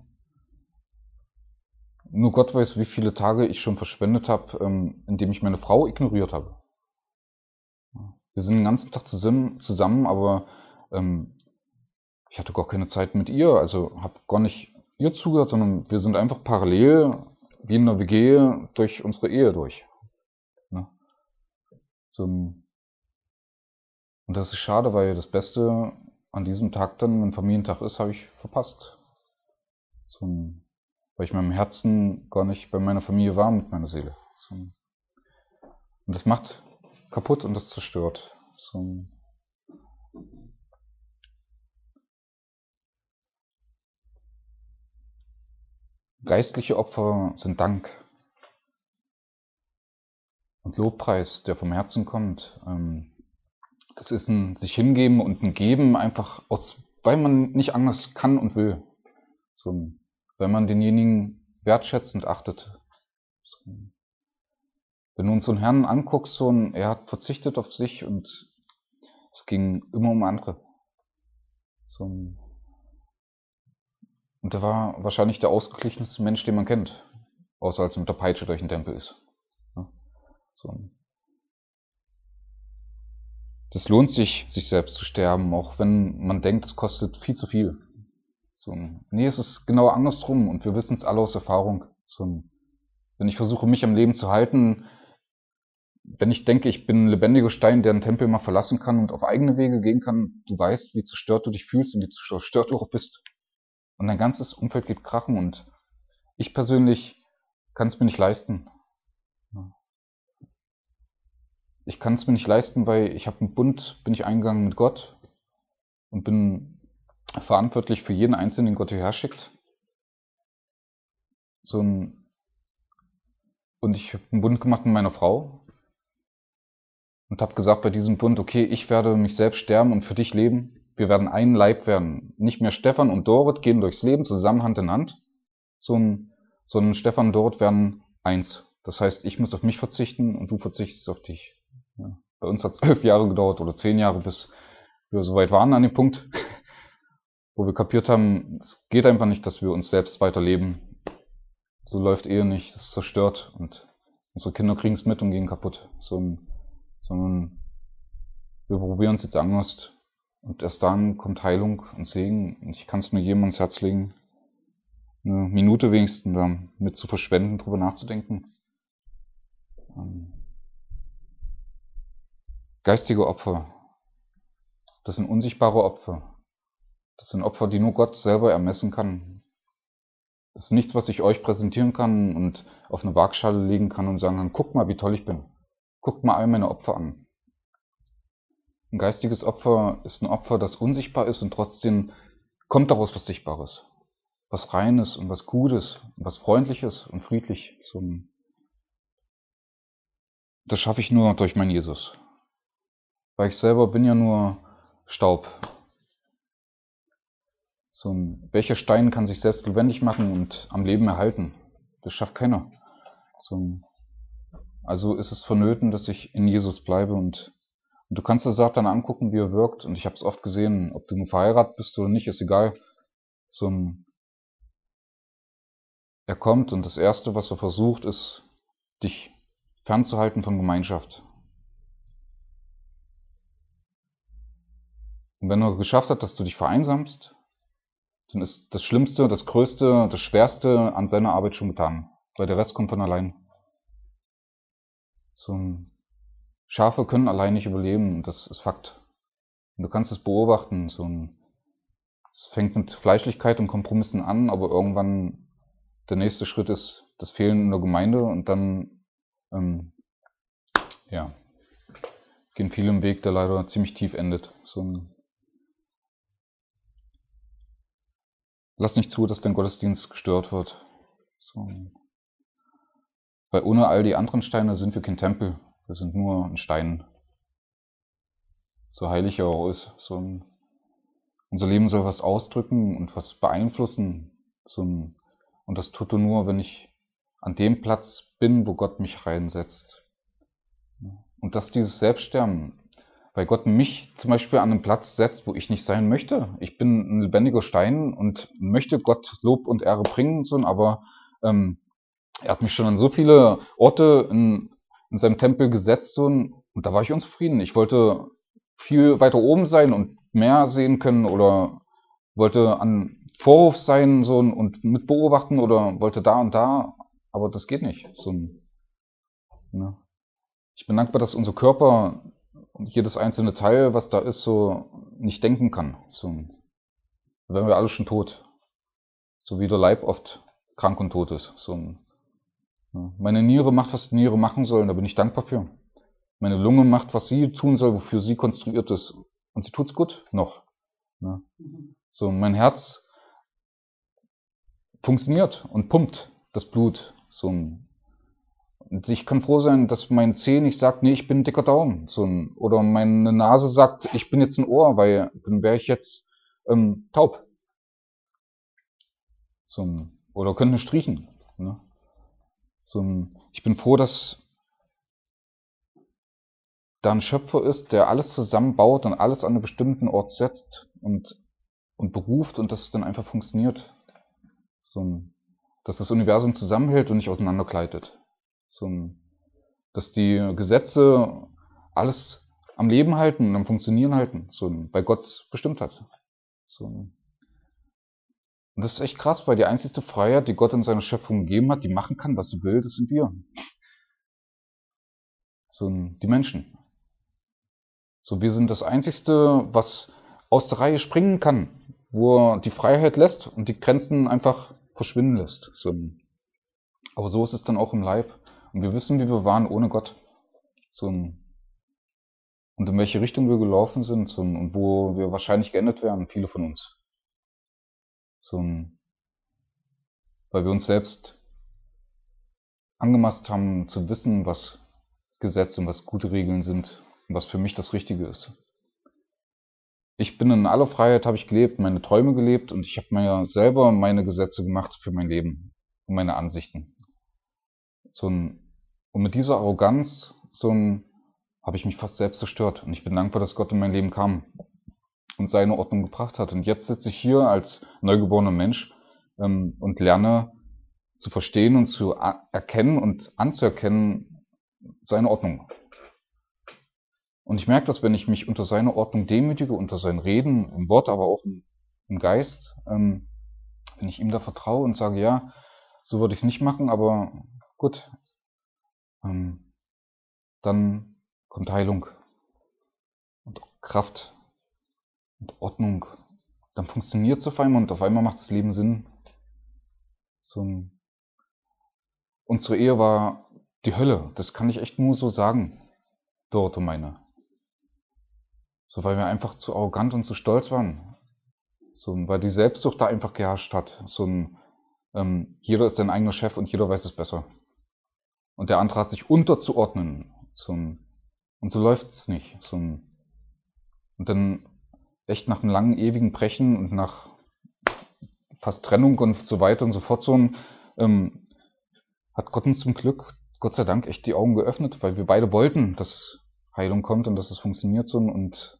Nur Gott weiß, wie viele Tage ich schon verschwendet habe, ähm, indem ich meine Frau ignoriert habe. Wir sind den ganzen Tag zusammen, zusammen aber ähm, ich hatte gar keine Zeit mit ihr, also habe gar nicht ihr zugehört, sondern wir sind einfach parallel wie in einer W G durch unsere Ehe durch. Ne? So, und das ist schade, weil das Beste an diesem Tag dann, wenn Familientag ist, habe ich verpasst. So, weil ich in meinem Herzen gar nicht bei meiner Familie war mit meiner Seele. So. Und das macht kaputt und das zerstört. So. Geistliche Opfer sind Dank und Lobpreis, der vom Herzen kommt. Das ist ein sich hingeben und ein Geben, einfach aus, weil man nicht anders kann und will. So, weil man denjenigen wertschätzt und achtet. So. Wenn du uns so einen Herrn anguckst, so ein, er hat verzichtet auf sich und es ging immer um andere. So, und er war wahrscheinlich der ausgeglichenste Mensch, den man kennt. Außer als er mit der Peitsche durch den Tempel ist. So. Das lohnt sich, sich selbst zu sterben, auch wenn man denkt, es kostet viel zu viel. So, nee, es ist genau andersrum und wir wissen es alle aus Erfahrung. So, wenn ich versuche, mich am Leben zu halten, wenn ich denke, ich bin ein lebendiger Stein, der einen Tempel mal verlassen kann und auf eigene Wege gehen kann, du weißt, wie zerstört du dich fühlst und wie zerstört du auch bist. Und dein ganzes Umfeld geht krachen und ich persönlich kann es mir nicht leisten. Ich kann es mir nicht leisten, weil ich habe einen Bund, bin ich eingegangen mit Gott und bin verantwortlich für jeden Einzelnen, den Gott hierher schickt. So ein, und ich habe einen Bund gemacht mit meiner Frau und habe gesagt bei diesem Bund, okay, ich werde mich selbst sterben und für dich leben. Wir werden ein Leib werden. Nicht mehr Stefan und Dorit gehen durchs Leben zusammen Hand in Hand, sondern Stefan und Dorit werden eins. Das heißt, ich muss auf mich verzichten und du verzichtest auf dich. Ja. Bei uns hat es elf Jahre gedauert oder zehn Jahre, bis wir so weit waren an dem Punkt, wo wir kapiert haben, es geht einfach nicht, dass wir uns selbst weiterleben. So läuft Ehe nicht, das ist zerstört und unsere Kinder kriegen es mit und gehen kaputt. So, sondern wir probieren es jetzt anders und erst dann kommt Heilung und Segen und ich kann es nur jedem ans Herz legen, eine Minute wenigstens damit zu verschwenden, drüber nachzudenken. Geistige Opfer, das sind unsichtbare Opfer. Das sind Opfer, die nur Gott selber ermessen kann. Das ist nichts, was ich euch präsentieren kann und auf eine Waagschale legen kann und sagen kann, guckt mal, wie toll ich bin. Guckt mal all meine Opfer an. Ein geistiges Opfer ist ein Opfer, das unsichtbar ist und trotzdem kommt daraus was Sichtbares. Was Reines und was Gutes und was Freundliches und friedlich. Das schaffe ich nur durch meinen Jesus. Weil ich selber bin ja nur Staub. So, welcher Stein kann sich selbst lebendig machen und am Leben erhalten? Das schafft keiner. So, also ist es vonnöten, dass ich in Jesus bleibe und, und du kannst dir Satan angucken, wie er wirkt. Und ich habe es oft gesehen, ob du nur verheiratet bist oder nicht, ist egal. So, er kommt und das Erste, was er versucht, ist, dich fernzuhalten von Gemeinschaft. Und wenn er geschafft hat, dass du dich vereinsamst, dann ist das Schlimmste, das Größte, das Schwerste an seiner Arbeit schon getan, weil der Rest kommt von allein. So, Schafe können allein nicht überleben, das ist Fakt. Und du kannst es beobachten, so ein, es fängt mit Fleischlichkeit und Kompromissen an, aber irgendwann der nächste Schritt ist das Fehlen in der Gemeinde und dann ähm, ja, gehen viele einen Weg, der leider ziemlich tief endet. So ein Lass nicht zu, dass dein Gottesdienst gestört wird. So. Weil ohne all die anderen Steine sind wir kein Tempel. Wir sind nur ein Stein. So heilig er auch ist. So ein, unser Leben soll was ausdrücken und was beeinflussen. So ein, und das tut er nur, wenn ich an dem Platz bin, wo Gott mich reinsetzt. Und dass dieses Selbststerben, weil Gott mich zum Beispiel an einen Platz setzt, wo ich nicht sein möchte. Ich bin ein lebendiger Stein und möchte Gott Lob und Ehre bringen, so, aber ähm, er hat mich schon an so viele Orte in, in seinem Tempel gesetzt, so, und da war ich unzufrieden. Ich wollte viel weiter oben sein und mehr sehen können oder wollte an Vorhof sein, so, und mit beobachten oder wollte da und da, aber das geht nicht. So, ne? Ich bin dankbar, dass unser Körper und jedes einzelne Teil, was da ist, so nicht denken kann. So, dann wären wir alle schon tot. So wie der Leib oft krank und tot ist. So, ja. Meine Niere macht, was die Niere machen soll, und da bin ich dankbar für. Meine Lunge macht, was sie tun soll, wofür sie konstruiert ist. Und sie tut's gut, noch. Ja. So, mein Herz funktioniert und pumpt das Blut. So, und ich kann froh sein, dass mein Zeh nicht sagt, nee, ich bin ein dicker Daumen. So, oder meine Nase sagt, ich bin jetzt ein Ohr, weil dann wäre ich jetzt ähm, taub. So, oder könnte nicht riechen. Ne? So, ich bin froh, dass da ein Schöpfer ist, der alles zusammenbaut und alles an einen bestimmten Ort setzt und, und beruft und dass es dann einfach funktioniert. So, dass das Universum zusammenhält und nicht auseinandergleitet. So, dass die Gesetze alles am Leben halten und am Funktionieren halten, so, weil Gott bestimmt hat. So. Und das ist echt krass, weil die einzige Freiheit, die Gott in seiner Schöpfung gegeben hat, die machen kann, was sie will, das sind wir. So, die Menschen. So, wir sind das Einzige, was aus der Reihe springen kann, wo er die Freiheit lässt und die Grenzen einfach verschwinden lässt. So. Aber so ist es dann auch im Leib. Und wir wissen, wie wir waren ohne Gott. So, und in welche Richtung wir gelaufen sind, so, und wo wir wahrscheinlich geendet werden, viele von uns. So, weil wir uns selbst angemaßt haben, zu wissen, was Gesetze und was gute Regeln sind und was für mich das Richtige ist. Ich bin in aller Freiheit, habe ich gelebt, meine Träume gelebt und ich habe mir selber meine Gesetze gemacht für mein Leben und meine Ansichten. So ein, und mit dieser Arroganz so ein, habe ich mich fast selbst zerstört. Und ich bin dankbar, dass Gott in mein Leben kam und seine Ordnung gebracht hat. Und jetzt sitze ich hier als neugeborener Mensch ähm, und lerne zu verstehen und zu erkennen und anzuerkennen seine Ordnung. Und ich merke das, wenn ich mich unter seine Ordnung demütige, unter sein Reden, im Wort, aber auch im, im Geist, ähm, wenn ich ihm da vertraue und sage, ja, so würde ich es nicht machen, aber gut, ähm, dann kommt Heilung und Kraft und Ordnung. Dann funktioniert es auf einmal und auf einmal macht das Leben Sinn. So ein Unsere Ehe war die Hölle, das kann ich echt nur so sagen, dort um meine. So, weil wir einfach zu arrogant und zu stolz waren. So, weil die Selbstsucht da einfach geherrscht hat. So ein, ähm, jeder ist sein eigener Chef und jeder weiß es besser. Und der andere hat sich unterzuordnen. So ein, und so läuft es nicht. So ein, und dann echt nach einem langen, ewigen Brechen und nach fast Trennung und so weiter und so fort, so ein, ähm, hat Gott uns zum Glück, Gott sei Dank, echt die Augen geöffnet, weil wir beide wollten, dass Heilung kommt und dass es funktioniert so, und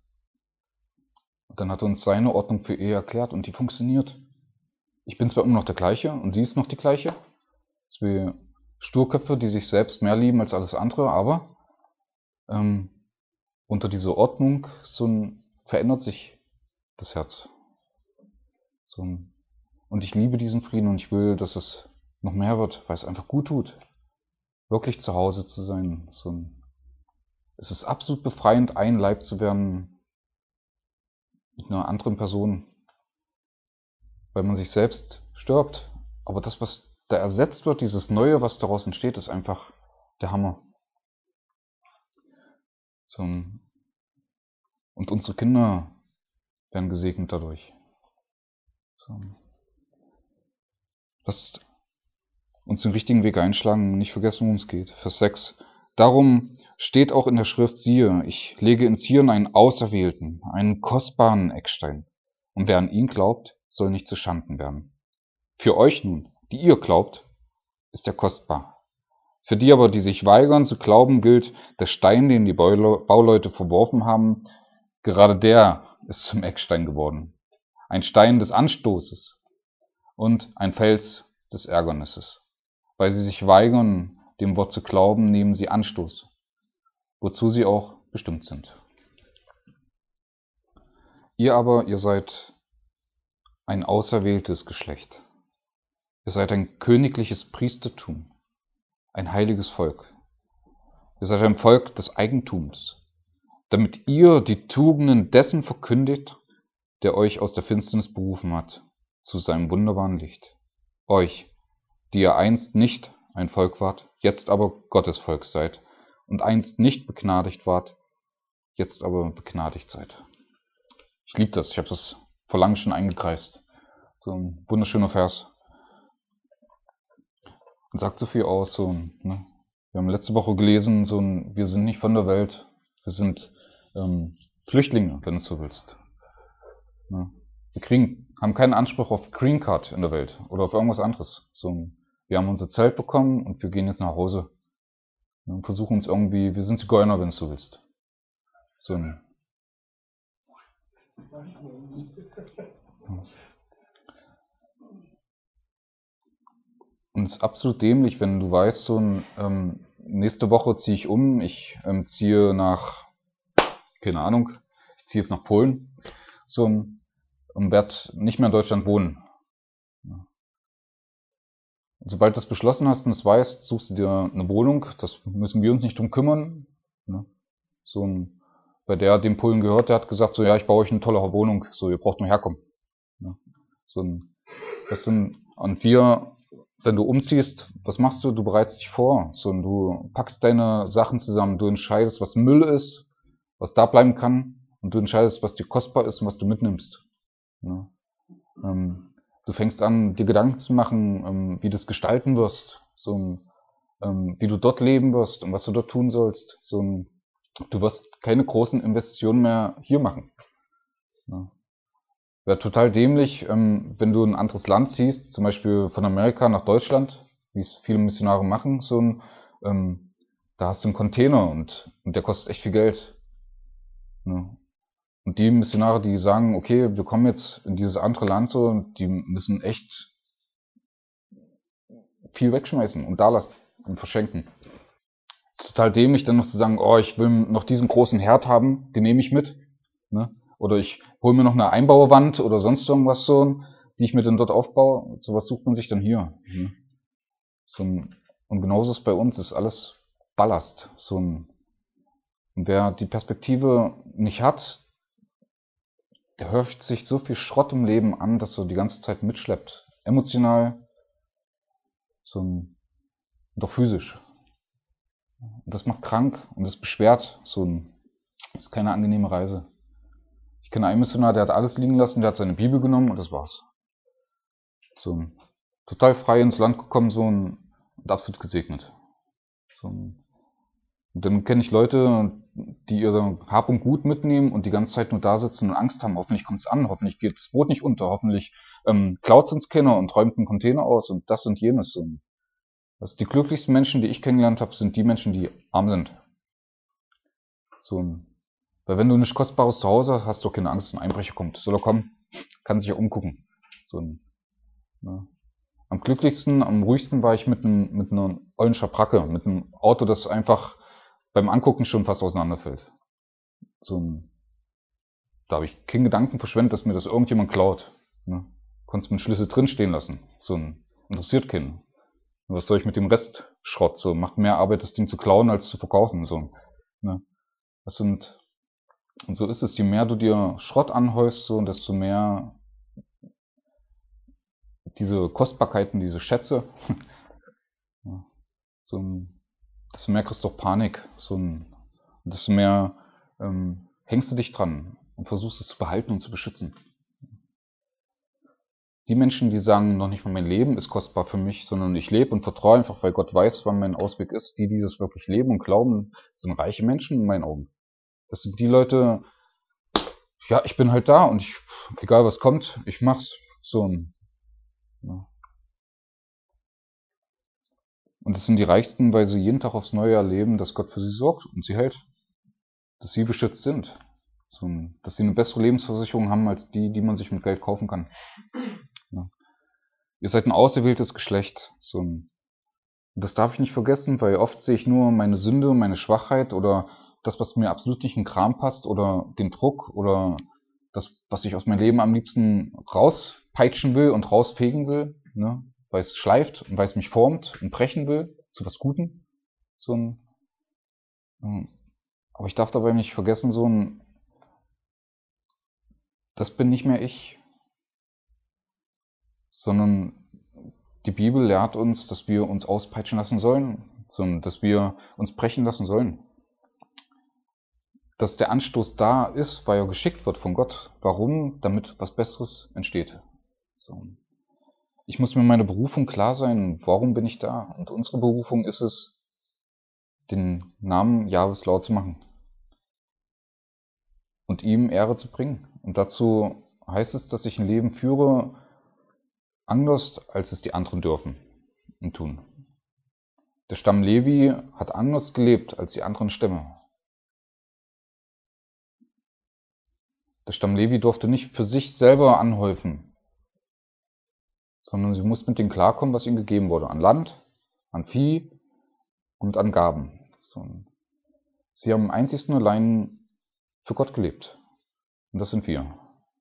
dann hat er uns seine Ordnung für Ehe erklärt und die funktioniert. Ich bin zwar immer noch der gleiche und sie ist noch die gleiche. Zwei Sturköpfe, die sich selbst mehr lieben als alles andere, aber ähm, unter dieser Ordnung so ein, verändert sich das Herz. So ein, und ich liebe diesen Frieden und ich will, dass es noch mehr wird, weil es einfach gut tut, wirklich zu Hause zu sein. So ein, es ist absolut befreiend, ein Leib zu werden mit einer anderen Person, weil man sich selbst stirbt. Aber das, was da ersetzt wird, dieses Neue, was daraus entsteht, ist einfach der Hammer. So, und unsere Kinder werden gesegnet dadurch. So. Lasst uns den richtigen Weg einschlagen und nicht vergessen, worum es geht. Vers sechs. Darum steht auch in der Schrift, siehe, ich lege in Zion einen Auserwählten, einen kostbaren Eckstein. Und wer an ihn glaubt, soll nicht zu Schanden werden. Für euch nun, die ihr glaubt, ist er kostbar. Für die aber, die sich weigern zu glauben, gilt, der Stein, den die Bauleute verworfen haben, gerade der ist zum Eckstein geworden. Ein Stein des Anstoßes und ein Fels des Ärgernisses. Weil sie sich weigern, dem Wort zu glauben, nehmen sie Anstoß, wozu sie auch bestimmt sind. Ihr aber, ihr seid ein auserwähltes Geschlecht. Ihr seid ein königliches Priestertum, ein heiliges Volk. Ihr seid ein Volk des Eigentums, damit ihr die Tugenden dessen verkündigt, der euch aus der Finsternis berufen hat, zu seinem wunderbaren Licht. Euch, die ihr einst nicht ein Volk wart, jetzt aber Gottes Volk seid, und einst nicht begnadigt wart, jetzt aber begnadigt seid. Ich liebe das, ich habe das vor langem schon eingekreist. So ein wunderschöner Vers. Und sagt so viel aus. So, ne? Wir haben letzte Woche gelesen, so ein, wir sind nicht von der Welt, wir sind ähm, Flüchtlinge, wenn du so willst. Ne? Wir kriegen, haben keinen Anspruch auf Green Card in der Welt oder auf irgendwas anderes. So, wir haben unser Zelt bekommen und wir gehen jetzt nach Hause. Ne? Und versuchen uns irgendwie, wir sind Zigeuner, wenn du so willst. So ein, Und es ist absolut dämlich, wenn du weißt, so ein, ähm, nächste Woche ziehe ich um, ich ähm, ziehe nach, keine Ahnung, ich ziehe jetzt nach Polen, so ein, und werde nicht mehr in Deutschland wohnen. Ja. Und sobald du das beschlossen hast und es weißt, suchst du dir eine Wohnung, das müssen wir uns nicht drum kümmern. Ne? So ein, bei der dem Polen gehört, der hat gesagt, so ja, ich baue euch eine tolle Wohnung, so ihr braucht nur herkommen. Ja. So ein, das sind, und wir, wenn du umziehst, was machst du? Du bereitest dich vor. So, und du packst deine Sachen zusammen. Du entscheidest, was Müll ist, was da bleiben kann. Und du entscheidest, was dir kostbar ist und was du mitnimmst. Ja. Ähm, du fängst an, dir Gedanken zu machen, ähm, wie du es gestalten wirst. So, ähm, wie du dort leben wirst und was du dort tun sollst. So, du wirst keine großen Investitionen mehr hier machen. Ja. Wäre total dämlich, ähm, wenn du in ein anderes Land ziehst, zum Beispiel von Amerika nach Deutschland, wie es viele Missionare machen, so ein, ähm, da hast du einen Container und, und der kostet echt viel Geld. Ne? Und die Missionare, die sagen, okay, wir kommen jetzt in dieses andere Land so, die müssen echt viel wegschmeißen und da lassen und verschenken. Es ist total dämlich, dann noch zu sagen, oh, ich will noch diesen großen Herd haben, den nehme ich mit. Ne? Oder ich hole mir noch eine Einbauwand oder sonst irgendwas so, die ich mir dann dort aufbaue. Sowas sucht man sich dann hier. Ne? So ein, und genauso ist bei uns, ist alles Ballast. So ein, und wer die Perspektive nicht hat, der häuft sich so viel Schrott im Leben an, dass er die ganze Zeit mitschleppt. Emotional, so ein, und auch physisch. Und das macht krank und das beschwert. So ein, das ist keine angenehme Reise. Ich kenne einen Missionar, der hat alles liegen lassen, der hat seine Bibel genommen und das war's. So total frei ins Land gekommen, so und absolut gesegnet. So, und dann kenne ich Leute, die ihre Hab und Gut mitnehmen und die ganze Zeit nur da sitzen und Angst haben, hoffentlich kommt's an, hoffentlich geht das Boot nicht unter, hoffentlich ähm, klaut's uns keiner und räumt einen Container aus und das und jenes. So. Also die glücklichsten Menschen, die ich kennengelernt habe, sind die Menschen, die arm sind. So, weil wenn du nichts Kostbares zu Hause hast, hast du auch keine Angst, ein Einbrecher kommt. Soll er kommen? Kann sich ja umgucken. So ein, ne. Am glücklichsten, am ruhigsten war ich mit einem mit einer ollen Schabracke, mit einem Auto, das einfach beim Angucken schon fast auseinanderfällt. So ein, da habe ich keinen Gedanken verschwendet, dass mir das irgendjemand klaut. Ne. Konntest mit dem Schlüssel drin stehen lassen. So ein, interessiert keinen. Was soll ich mit dem Restschrott? So macht mehr Arbeit, das Ding zu klauen, als zu verkaufen. So, ne. Das sind Und so ist es, je mehr du dir Schrott anhäufst, so, desto mehr diese Kostbarkeiten, diese Schätze, ja, so ein, desto mehr kriegst du auch Panik, so ein, desto mehr ähm, hängst du dich dran und versuchst es zu behalten und zu beschützen. Die Menschen, die sagen, noch nicht mal mein Leben ist kostbar für mich, sondern ich lebe und vertraue einfach, weil Gott weiß, wann mein Ausweg ist, die, die das wirklich leben und glauben, sind reiche Menschen in meinen Augen. Das sind die Leute, ja, ich bin halt da und ich, egal was kommt, ich mach's. So ein, ja. Und das sind die Reichsten, weil sie jeden Tag aufs Neue erleben, dass Gott für sie sorgt und sie hält. Dass sie beschützt sind. So ein, dass sie eine bessere Lebensversicherung haben, als die, die man sich mit Geld kaufen kann. Ja. Ihr seid ein auserwähltes Geschlecht. So ein, und das darf ich nicht vergessen, weil oft sehe ich nur meine Sünde, meine Schwachheit oder das, was mir absolut nicht in den Kram passt oder den Druck oder das, was ich aus meinem Leben am liebsten rauspeitschen will und rausfegen will, ne? Weil es schleift und weil es mich formt und brechen will zu was Gutem. So ein, aber ich darf dabei nicht vergessen, so ein, das bin nicht mehr ich, sondern die Bibel lehrt uns, dass wir uns auspeitschen lassen sollen, sondern dass wir uns brechen lassen sollen. Dass der Anstoß da ist, weil er geschickt wird von Gott. Warum? Damit was Besseres entsteht. So. Ich muss mir meine Berufung klar sein. Warum bin ich da? Und unsere Berufung ist es, den Namen Jahwes laut zu machen. Und ihm Ehre zu bringen. Und dazu heißt es, dass ich ein Leben führe, anders als es die anderen dürfen und tun. Der Stamm Levi hat anders gelebt als die anderen Stämme. Der Stamm Levi durfte nicht für sich selber anhäufen, sondern sie mussten mit dem klarkommen, was ihnen gegeben wurde. An Land, an Vieh und an Gaben. Sie haben einzig und allein für Gott gelebt. Und das sind wir.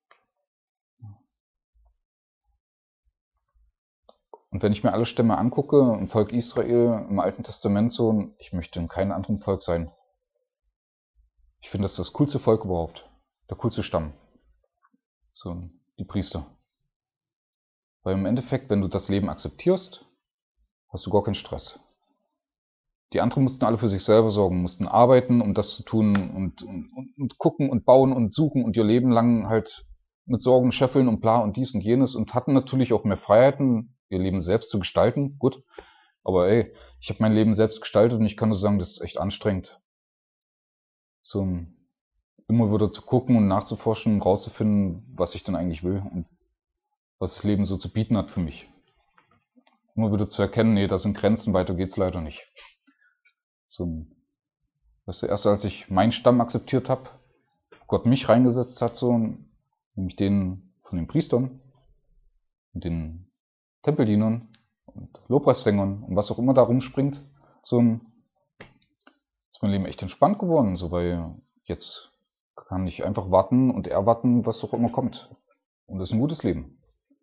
Und wenn ich mir alle Stämme angucke, im Volk Israel, im Alten Testament so, ich möchte in keinem anderen Volk sein. Ich finde, das ist das coolste Volk überhaupt. Der coolste Stamm. So, die Priester. Weil im Endeffekt, wenn du das Leben akzeptierst, hast du gar keinen Stress. Die anderen mussten alle für sich selber sorgen, mussten arbeiten, um das zu tun und, und, und gucken und bauen und suchen und ihr Leben lang halt mit Sorgen scheffeln und bla und dies und jenes und hatten natürlich auch mehr Freiheiten, ihr Leben selbst zu gestalten. Gut, aber ey, ich habe mein Leben selbst gestaltet und ich kann nur sagen, das ist echt anstrengend. So immer wieder zu gucken und nachzuforschen, rauszufinden, was ich denn eigentlich will und was das Leben so zu bieten hat für mich. Immer wieder zu erkennen, nee, da sind Grenzen, weiter geht's leider nicht. So, weißt du, erst als ich meinen Stamm akzeptiert habe, Gott mich reingesetzt hat, so, nämlich den von den Priestern und den Tempeldienern und Lobpreissängern und was auch immer da rumspringt, so ist mein Leben echt entspannt geworden, so, weil jetzt kann ich einfach warten und erwarten, was auch immer kommt. Und das ist ein gutes Leben.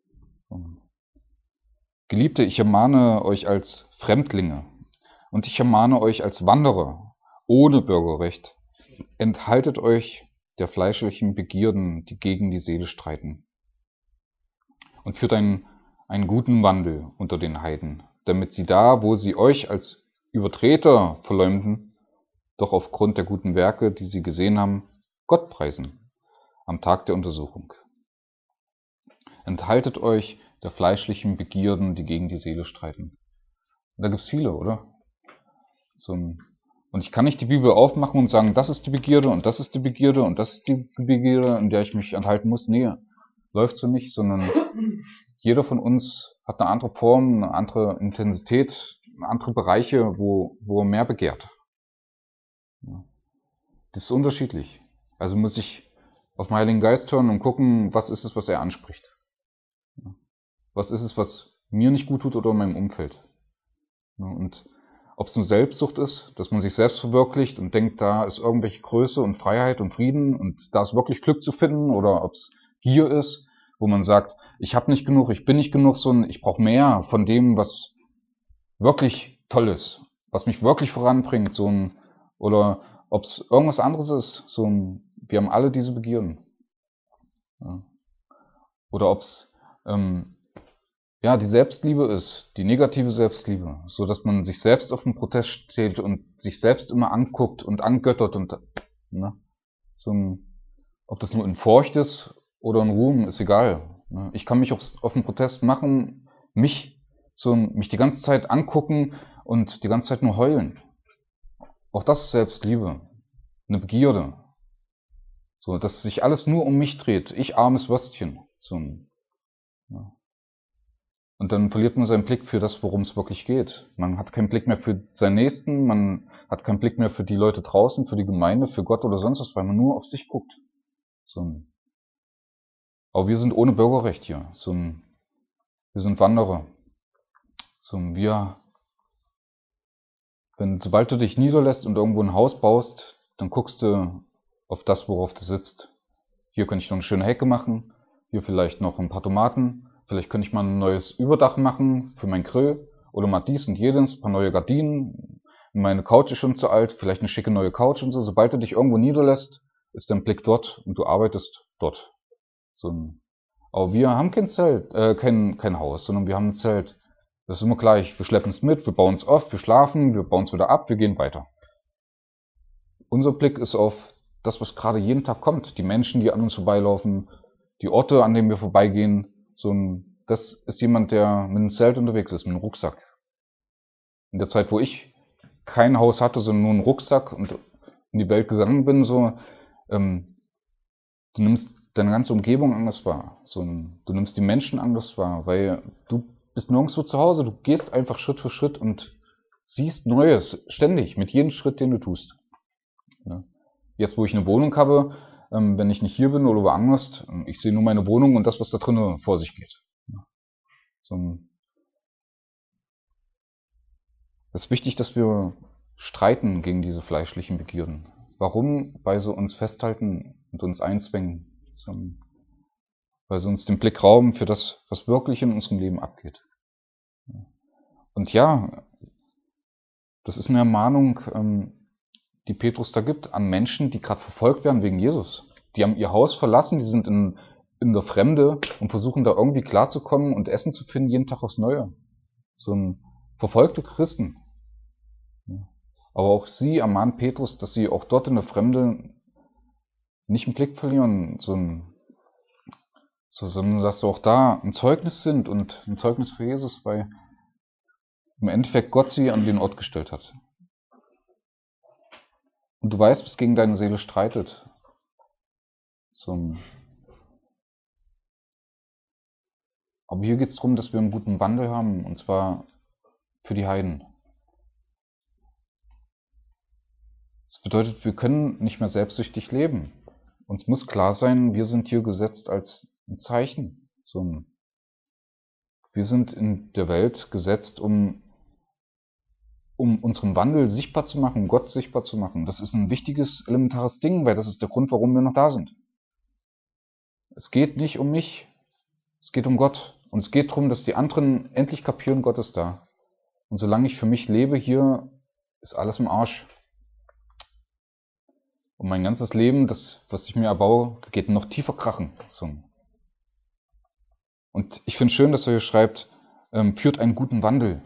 Geliebte, ich ermahne euch als Fremdlinge und ich ermahne euch als Wanderer ohne Bürgerrecht, enthaltet euch der fleischlichen Begierden, die gegen die Seele streiten, und führt einen, einen guten Wandel unter den Heiden, damit sie da, wo sie euch als Übertreter verleumden, doch aufgrund der guten Werke, die sie gesehen haben, Gott preisen am Tag der Untersuchung. Enthaltet euch der fleischlichen Begierden, die gegen die Seele streiten. Da gibt's viele, oder? So ein, und ich kann nicht die Bibel aufmachen und sagen, das ist die Begierde und das ist die Begierde und das ist die Begierde, in der ich mich enthalten muss. Nee, läuft so nicht, sondern jeder von uns hat eine andere Form, eine andere Intensität, andere Bereiche, wo, wo er mehr begehrt. Das ist unterschiedlich. Also muss ich auf den Heiligen Geist hören und gucken, was ist es, was er anspricht. Was ist es, was mir nicht gut tut oder in meinem Umfeld. Und ob es eine Selbstsucht ist, dass man sich selbst verwirklicht und denkt, da ist irgendwelche Größe und Freiheit und Frieden und da ist wirklich Glück zu finden, oder ob es Gier ist, wo man sagt, ich habe nicht genug, ich bin nicht genug, sondern ich brauche mehr von dem, was wirklich toll ist, was mich wirklich voranbringt, so ein, oder ob es irgendwas anderes ist, so ein, wir haben alle diese Begierden. Ja. Oder ob es ähm, ja, die Selbstliebe ist, die negative Selbstliebe, so dass man sich selbst auf den Protest steht und sich selbst immer anguckt und angöttert und, ne, so ein, ob das nur in Furcht ist oder in Ruhm, ist egal. Ne. Ich kann mich auch auf den Protest machen, mich, so, mich die ganze Zeit angucken und die ganze Zeit nur heulen. Auch das ist Selbstliebe, eine Begierde. So, dass sich alles nur um mich dreht. Ich armes Würstchen. So, ja. Und dann verliert man seinen Blick für das, worum es wirklich geht. Man hat keinen Blick mehr für seinen Nächsten, man hat keinen Blick mehr für die Leute draußen, für die Gemeinde, für Gott oder sonst was, weil man nur auf sich guckt. So. Aber wir sind ohne Bürgerrecht hier. So, wir sind Wanderer. So, wir, wenn, sobald du dich niederlässt und irgendwo ein Haus baust, dann guckst du auf das, worauf du sitzt. Hier könnte ich noch eine schöne Hecke machen, hier vielleicht noch ein paar Tomaten, vielleicht könnte ich mal ein neues Überdach machen für mein Grill oder mal dies und jenes, ein paar neue Gardinen, meine Couch ist schon zu alt, vielleicht eine schicke neue Couch und so. Sobald du dich irgendwo niederlässt, ist dein Blick dort und du arbeitest dort. So. Aber wir haben kein Zelt, äh, kein, kein Haus, sondern wir haben ein Zelt. Das ist immer gleich, wir schleppen es mit, wir bauen es auf, wir schlafen, wir bauen es wieder ab, wir gehen weiter. Unser Blick ist auf das, was gerade jeden Tag kommt, die Menschen, die an uns vorbeilaufen, die Orte, an denen wir vorbeigehen. So ein, das ist jemand, der mit einem Zelt unterwegs ist, mit einem Rucksack. In der Zeit, wo ich kein Haus hatte, sondern nur einen Rucksack und in die Welt gegangen bin, so, ähm, du nimmst deine ganze Umgebung anders wahr. So ein, du nimmst die Menschen anders wahr, weil du bist nirgendwo zu Hause, du gehst einfach Schritt für Schritt und siehst Neues, ständig, mit jedem Schritt, den du tust. Ja. Jetzt, wo ich eine Wohnung habe, ähm, wenn ich nicht hier bin oder woanders, ich sehe nur meine Wohnung und das, was da drinnen vor sich geht. So, es ist wichtig, dass wir streiten gegen diese fleischlichen Begierden. Warum? Weil sie uns festhalten und uns einzwängen. So, weil sie uns den Blick rauben für das, was wirklich in unserem Leben abgeht. Und ja, das ist eine Ermahnung, ähm, die Petrus da gibt an Menschen, die gerade verfolgt werden wegen Jesus. Die haben ihr Haus verlassen, die sind in, in der Fremde und versuchen da irgendwie klarzukommen und Essen zu finden, jeden Tag aufs Neue. So ein verfolgte Christen. Aber auch sie ermahnt Petrus, dass sie auch dort in der Fremde nicht im Blick verlieren, so ein, so, sondern dass sie auch da ein Zeugnis sind und ein Zeugnis für Jesus, weil im Endeffekt Gott sie an den Ort gestellt hat. Und du weißt, was gegen deine Seele streitet. So ein Aber hier geht es darum, dass wir einen guten Wandel haben, und zwar für die Heiden. Das bedeutet, wir können nicht mehr selbstsüchtig leben. Uns muss klar sein, wir sind hier gesetzt als ein Zeichen. So ein wir sind in der Welt gesetzt, um, um unseren Wandel sichtbar zu machen, Gott sichtbar zu machen. Das ist ein wichtiges, elementares Ding, weil das ist der Grund, warum wir noch da sind. Es geht nicht um mich, es geht um Gott. Und es geht darum, dass die anderen endlich kapieren, Gott ist da. Und solange ich für mich lebe hier, ist alles im Arsch. Und mein ganzes Leben, das, was ich mir erbaue, geht noch tiefer krachen. So. Und ich finde schön, dass er hier schreibt, ähm, führt einen guten Wandel.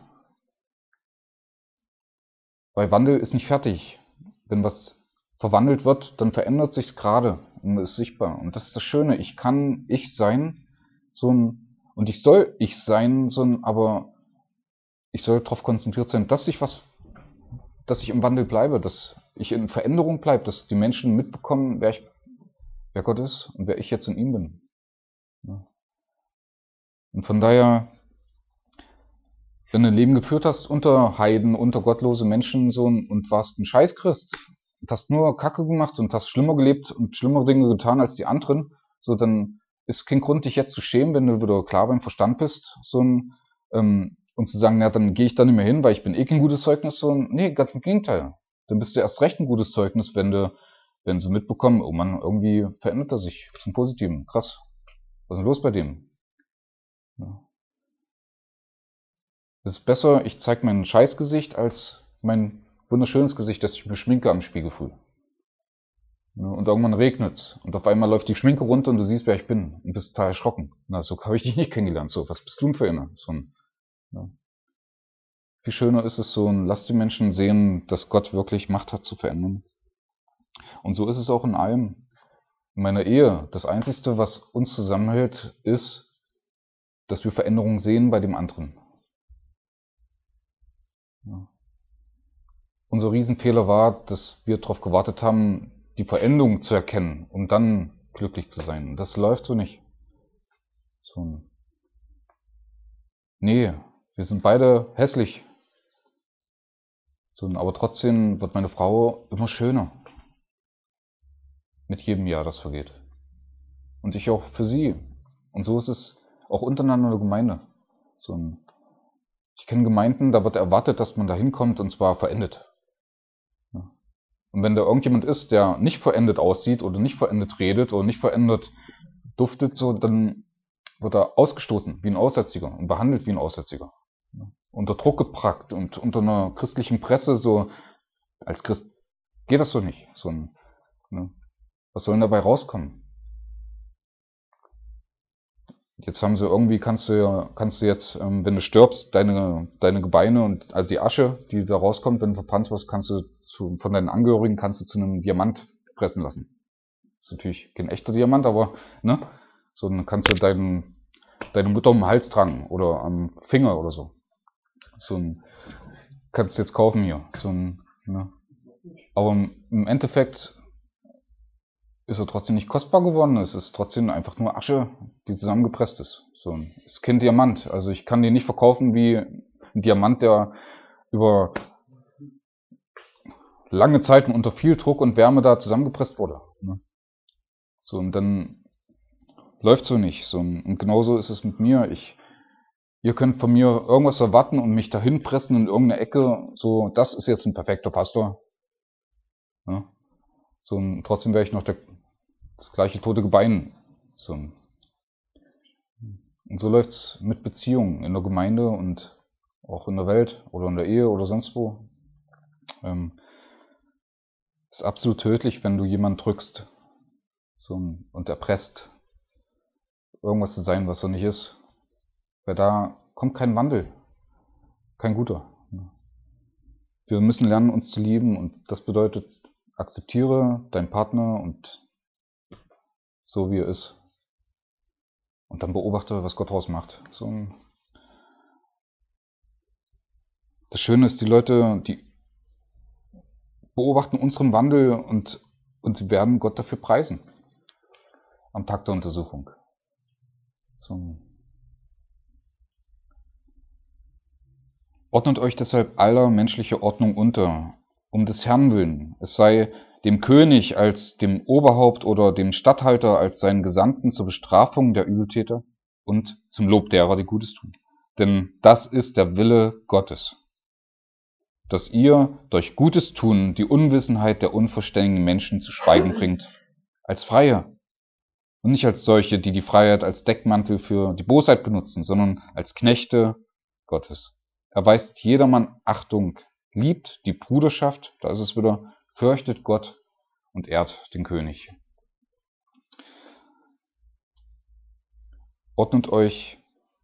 Weil Wandel ist nicht fertig. Wenn was verwandelt wird, dann verändert sich's gerade und ist sichtbar. Und das ist das Schöne. Ich kann ich sein, so ein, und ich soll ich sein, so ein, aber ich soll darauf konzentriert sein, dass ich was, dass ich im Wandel bleibe, dass ich in Veränderung bleibe, dass die Menschen mitbekommen, wer ich, wer Gott ist und wer ich jetzt in ihm bin. Ja. Und von daher, wenn du ein Leben geführt hast unter Heiden, unter gottlose Menschen so und warst ein Scheißchrist und hast nur Kacke gemacht und hast schlimmer gelebt und schlimmere Dinge getan als die anderen, so dann ist kein Grund, dich jetzt zu schämen, wenn du wieder klar beim Verstand bist, so ein, ähm, und zu sagen, na, dann gehe ich da nicht mehr hin, weil ich bin eh kein gutes Zeugnis, so ein, nee, ganz im Gegenteil. Dann bist du erst recht ein gutes Zeugnis, wenn du, wenn sie mitbekommen, oh Mann, irgendwie verändert er sich zum Positiven. Krass. Was ist denn los bei dem? Ja. Es ist besser, ich zeige mein Scheißgesicht, als mein wunderschönes Gesicht, das ich beschminke am Spiegel früh. Ne? Und irgendwann regnet's. Und auf einmal läuft die Schminke runter und du siehst, wer ich bin. Und bist total erschrocken. Na, so habe ich dich nicht kennengelernt. So, was bist du denn für einer? So ein, ja. Viel schöner ist es so, lass die Menschen sehen, dass Gott wirklich Macht hat zu verändern. Und so ist es auch in allem. In meiner Ehe, das Einzige, was uns zusammenhält, ist, dass wir Veränderungen sehen bei dem anderen. Ja. Unser Riesenfehler war, dass wir darauf gewartet haben, die Veränderung zu erkennen, um dann glücklich zu sein. Das läuft so nicht. So. Nee, wir sind beide hässlich. So, aber trotzdem wird meine Frau immer schöner. Mit jedem Jahr, das vergeht. Und ich auch für sie. Und so ist es auch untereinander in der Gemeinde. So ein, ich kenne Gemeinden, da wird erwartet, dass man da hinkommt und zwar verendet. Ja. Und wenn da irgendjemand ist, der nicht verendet aussieht oder nicht verendet redet oder nicht verendet duftet, so, dann wird er ausgestoßen wie ein Aussätziger und behandelt wie ein Aussätziger. Ja. Unter Druck gebracht und unter einer christlichen Presse, so als Christ geht das so nicht. So ein, ne? Was soll denn dabei rauskommen? Jetzt haben sie irgendwie, kannst du ja, kannst du jetzt, ähm, wenn du stirbst, deine, deine Gebeine und also die Asche, die da rauskommt, wenn du verbrannt wirst, kannst du zu, von deinen Angehörigen kannst du zu einem Diamant pressen lassen. Das ist natürlich kein echter Diamant, aber ne, so dann kannst du deinen, deine Mutter um den Hals tragen oder am Finger oder so. So ein kannst du jetzt kaufen hier. So ein, ne. Aber im Endeffekt ist er trotzdem nicht kostbar geworden. Es ist trotzdem einfach nur Asche, die zusammengepresst ist. So, es ist kein Diamant. Also ich kann den nicht verkaufen wie ein Diamant, der über lange Zeiten unter viel Druck und Wärme da zusammengepresst wurde. So, und dann läuft so nicht. So, und genauso ist es mit mir. Ich, ihr könnt von mir irgendwas erwarten und mich dahin pressen in irgendeine Ecke. So, das ist jetzt ein perfekter Pastor. Ja. So, und trotzdem wäre ich noch der, das gleiche tote Gebein. So. Und so läuft's mit Beziehungen in der Gemeinde und auch in der Welt oder in der Ehe oder sonst wo. Ähm, ist absolut tödlich, wenn du jemanden drückst so, und erpresst, irgendwas zu sein, was er nicht ist. Weil da kommt kein Wandel. Kein guter. Wir müssen lernen, uns zu lieben und das bedeutet, akzeptiere deinen Partner und so wie er ist. Und dann beobachte, was Gott draus macht. So. Das Schöne ist, die Leute, die beobachten unseren Wandel und, und sie werden Gott dafür preisen. Am Tag der Untersuchung. So. Ordnet euch deshalb aller menschlicher Ordnung unter, um des Herrn willen. Es sei dem König als dem Oberhaupt oder dem Statthalter als seinen Gesandten zur Bestrafung der Übeltäter und zum Lob derer, die Gutes tun. Denn das ist der Wille Gottes, dass ihr durch Gutes tun die Unwissenheit der unverständigen Menschen zu schweigen bringt, als Freie und nicht als solche, die die Freiheit als Deckmantel für die Bosheit benutzen, sondern als Knechte Gottes. Erweist jedermann Achtung, liebt die Bruderschaft, da ist es wieder, fürchtet Gott und ehrt den König. Ordnet euch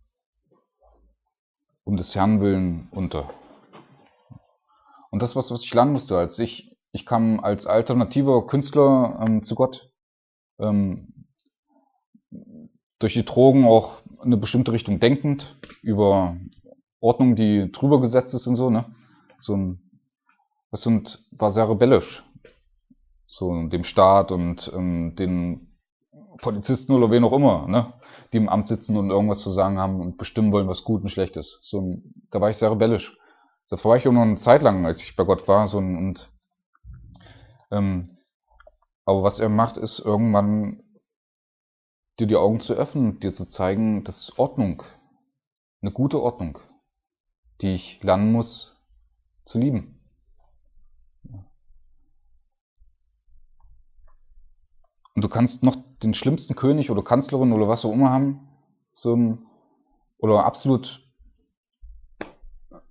um des Herrn willen unter. Und das, was, was ich lernen musste, als ich, ich kam als alternativer Künstler ähm, zu Gott, ähm, durch die Drogen auch in eine bestimmte Richtung denkend, über Ordnung, die drüber gesetzt ist und so, ne? So ein, das sind, war sehr rebellisch. So dem Staat und ähm, den Polizisten oder wen auch immer, ne? Die im Amt sitzen und irgendwas zu sagen haben und bestimmen wollen, was gut und schlecht ist. So, da war ich sehr rebellisch. Das war ich auch noch eine Zeit lang, als ich bei Gott war. So, und, ähm, aber was er macht, ist irgendwann dir die Augen zu öffnen, dir zu zeigen, das ist Ordnung. Eine gute Ordnung, die ich lernen muss zu lieben. Und du kannst noch den schlimmsten König oder Kanzlerin oder was auch immer haben, so ein, oder absolut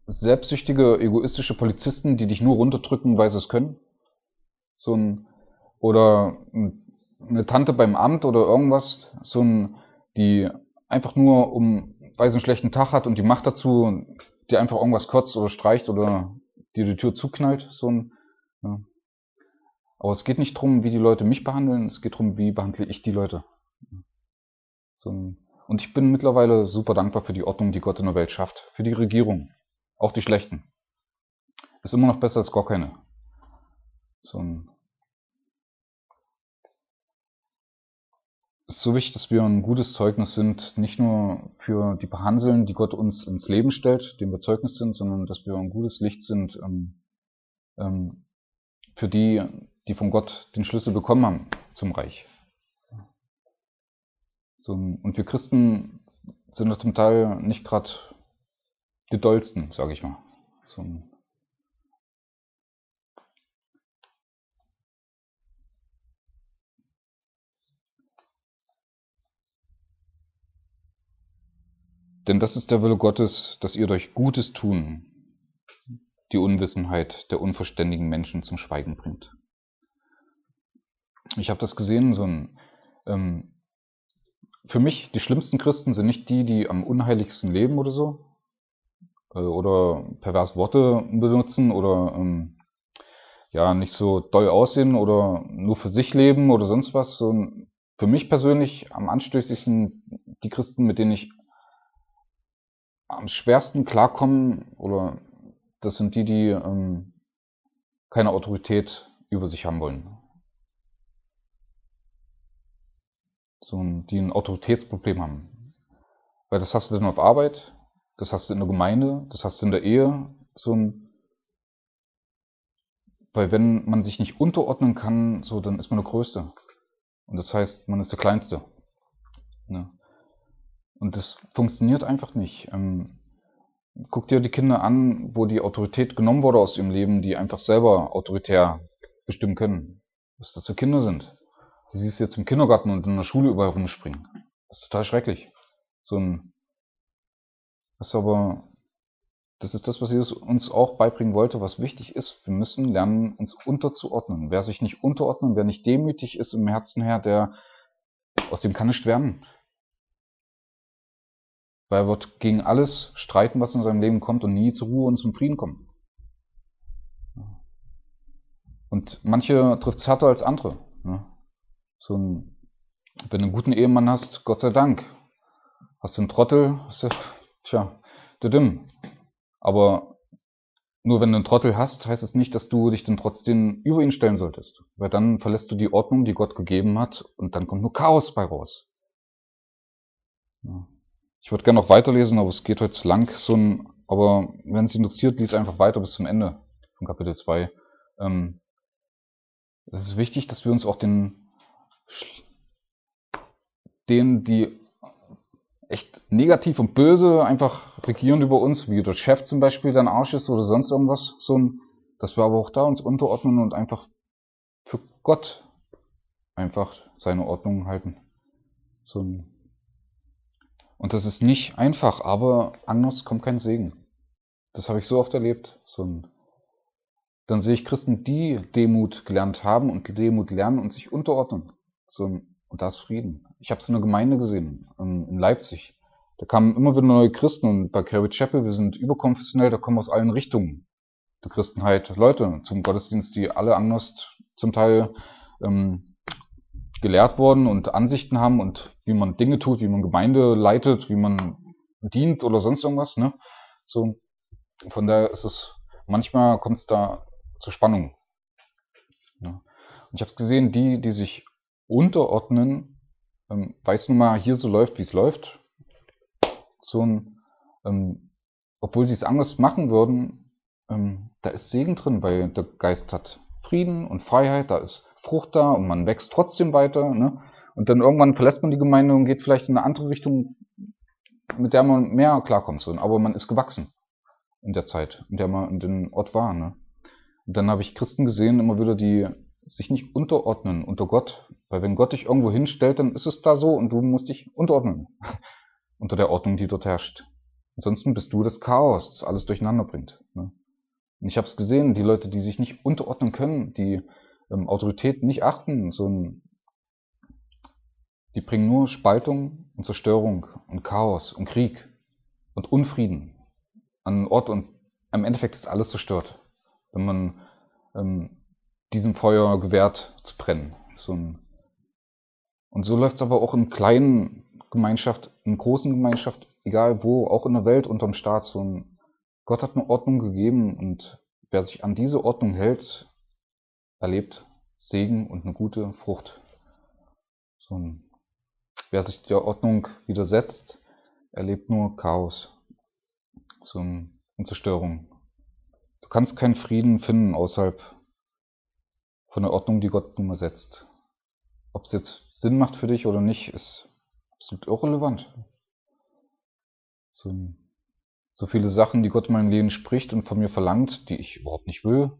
selbstsüchtige, egoistische Polizisten, die dich nur runterdrücken, weil sie es können. So ein, oder eine Tante beim Amt oder irgendwas, so ein, die einfach nur um, weil sie einen schlechten Tag hat und die Macht dazu, die einfach irgendwas kotzt oder streicht oder dir die Tür zuknallt, so ein, ja. Aber es geht nicht darum, wie die Leute mich behandeln, es geht darum, wie behandle ich die Leute. So ein, und ich bin mittlerweile super dankbar für die Ordnung, die Gott in der Welt schafft, für die Regierung, auch die schlechten. Ist immer noch besser als gar keine. So ein, es ist so wichtig, dass wir ein gutes Zeugnis sind, nicht nur für die paar Hanseln, die Gott uns ins Leben stellt, dem wir Zeugnis sind, sondern dass wir ein gutes Licht sind ähm, ähm, für die, die von Gott den Schlüssel bekommen haben zum Reich. So, und wir Christen sind ja zum Teil nicht gerade die dollsten, sage ich mal. So, denn das ist der Wille Gottes, dass ihr durch Gutes tun die Unwissenheit der unverständigen Menschen zum Schweigen bringt. Ich habe das gesehen, so ein, ähm, für mich, die schlimmsten Christen sind nicht die, die am unheiligsten leben oder so, äh, oder pervers Worte benutzen oder ähm, ja nicht so doll aussehen oder nur für sich leben oder sonst was. So, für mich persönlich am anstößigsten die Christen, mit denen ich am schwersten klarkomme, oder das sind die, die ähm, keine Autorität über sich haben wollen. So, die ein Autoritätsproblem haben. Weil das hast du dann auf Arbeit, das hast du in der Gemeinde, das hast du in der Ehe. So ein, weil wenn man sich nicht unterordnen kann, so, dann ist man der Größte. Und das heißt, man ist der Kleinste. Ne? Und das funktioniert einfach nicht. Ähm, guck dir die Kinder an, wo die Autorität genommen wurde aus ihrem Leben, die einfach selber autoritär bestimmen können. Was das für Kinder sind. Die siehst du jetzt im Kindergarten und in der Schule überall rumspringen. Das ist total schrecklich. So ein, das ist aber, das ist das, was Jesus uns auch beibringen wollte, was wichtig ist. Wir müssen lernen, uns unterzuordnen. Wer sich nicht unterordnet, wer nicht demütig ist im Herzen her, der, aus dem kann nicht werden. Weil er wird gegen alles streiten, was in seinem Leben kommt und nie zur Ruhe und zum Frieden kommen. Und manche trifft es härter als andere. So ein, wenn du einen guten Ehemann hast, Gott sei Dank. Hast du einen Trottel, hast du, tja, düdüm. Aber nur wenn du einen Trottel hast, heißt es nicht, dass du dich dann trotzdem über ihn stellen solltest. Weil dann verlässt du die Ordnung, die Gott gegeben hat, und dann kommt nur Chaos bei raus. Ja. Ich würde gerne noch weiterlesen, aber es geht heute zu lang. So ein, aber wenn es interessiert, lies einfach weiter bis zum Ende von Kapitel zwei. Ähm, es ist wichtig, dass wir uns auch den, denen, die echt negativ und böse einfach regieren über uns, wie der Chef zum Beispiel, der ein Arsch ist oder sonst irgendwas, so ein, dass wir aber auch da uns unterordnen und einfach für Gott einfach seine Ordnung halten. So ein, und das ist nicht einfach, aber anders kommt kein Segen. Das habe ich so oft erlebt. So ein, dann sehe ich Christen, die Demut gelernt haben und Demut lernen und sich unterordnen. So ein, und da ist Frieden. Ich habe es in der Gemeinde gesehen, in Leipzig. Da kamen immer wieder neue Christen, und bei Calvary Chapel, wir sind überkonfessionell, da kommen aus allen Richtungen die Christen halt Leute zum Gottesdienst, die alle anders zum Teil ähm, gelehrt wurden und Ansichten haben und wie man Dinge tut, wie man Gemeinde leitet, wie man dient oder sonst irgendwas. Ne? So, von daher ist es, manchmal kommt es da zur Spannung. Ne? Und ich habe es gesehen, die, die sich unterordnen, ähm, weil es nun mal hier so läuft, wie es läuft, so ein, ähm, obwohl sie es anders machen würden, ähm, da ist Segen drin, weil der Geist hat Frieden und Freiheit, da ist Frucht da und man wächst trotzdem weiter. Ne? Und dann irgendwann verlässt man die Gemeinde und geht vielleicht in eine andere Richtung, mit der man mehr klarkommt. So. Aber man ist gewachsen in der Zeit, in der man in dem Ort war. Ne? Und dann habe ich Christen gesehen, immer wieder, die sich nicht unterordnen unter Gott. Weil wenn Gott dich irgendwo hinstellt, dann ist es da so und du musst dich unterordnen unter der Ordnung, die dort herrscht. Ansonsten bist du das Chaos, das alles durcheinander bringt. Ne? Und ich habe es gesehen, die Leute, die sich nicht unterordnen können, die ähm, Autorität nicht achten, sondern die bringen nur Spaltung und Zerstörung und Chaos und Krieg und Unfrieden an einen Ort und im Endeffekt ist alles zerstört, wenn man ähm, diesem Feuer gewährt zu brennen. So ein, und so läuft es aber auch in kleinen Gemeinschaft, in großen Gemeinschaft, egal wo, auch in der Welt, unterm Staat. So ein, Gott hat eine Ordnung gegeben und wer sich an diese Ordnung hält, erlebt Segen und eine gute Frucht. So ein, wer sich der Ordnung widersetzt, erlebt nur Chaos so ein, und Zerstörung. Du kannst keinen Frieden finden außerhalb von der Ordnung, die Gott nun mal setzt. Ob es jetzt Sinn macht für dich oder nicht, ist absolut irrelevant. So, so viele Sachen, die Gott in meinem Leben spricht und von mir verlangt, die ich überhaupt nicht will.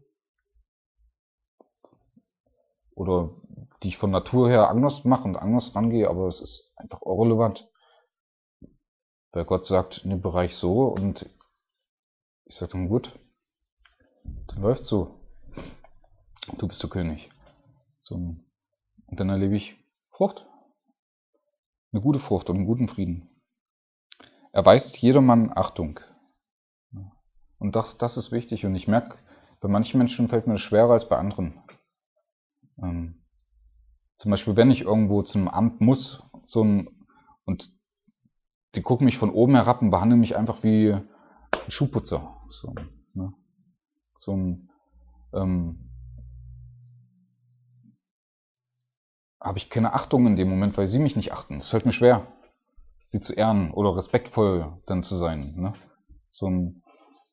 Oder die ich von Natur her anders mache und anders rangehe, aber es ist einfach irrelevant. Weil Gott sagt in dem Bereich so und ich sage dann gut, dann läuft's so. Du bist der König. So, und dann erlebe ich Frucht. Eine gute Frucht und einen guten Frieden. Erweist jedermann Achtung. Und das, das ist wichtig. Und ich merke, bei manchen Menschen fällt mir das schwerer als bei anderen. Ähm, zum Beispiel, wenn ich irgendwo zum Amt muss, so ein, und die gucken mich von oben herab und behandeln mich einfach wie ein Schuhputzer. So, ne? so ein, ähm, habe ich keine Achtung in dem Moment, weil sie mich nicht achten. Es fällt mir schwer, sie zu ehren oder respektvoll dann zu sein. Ne? So ein,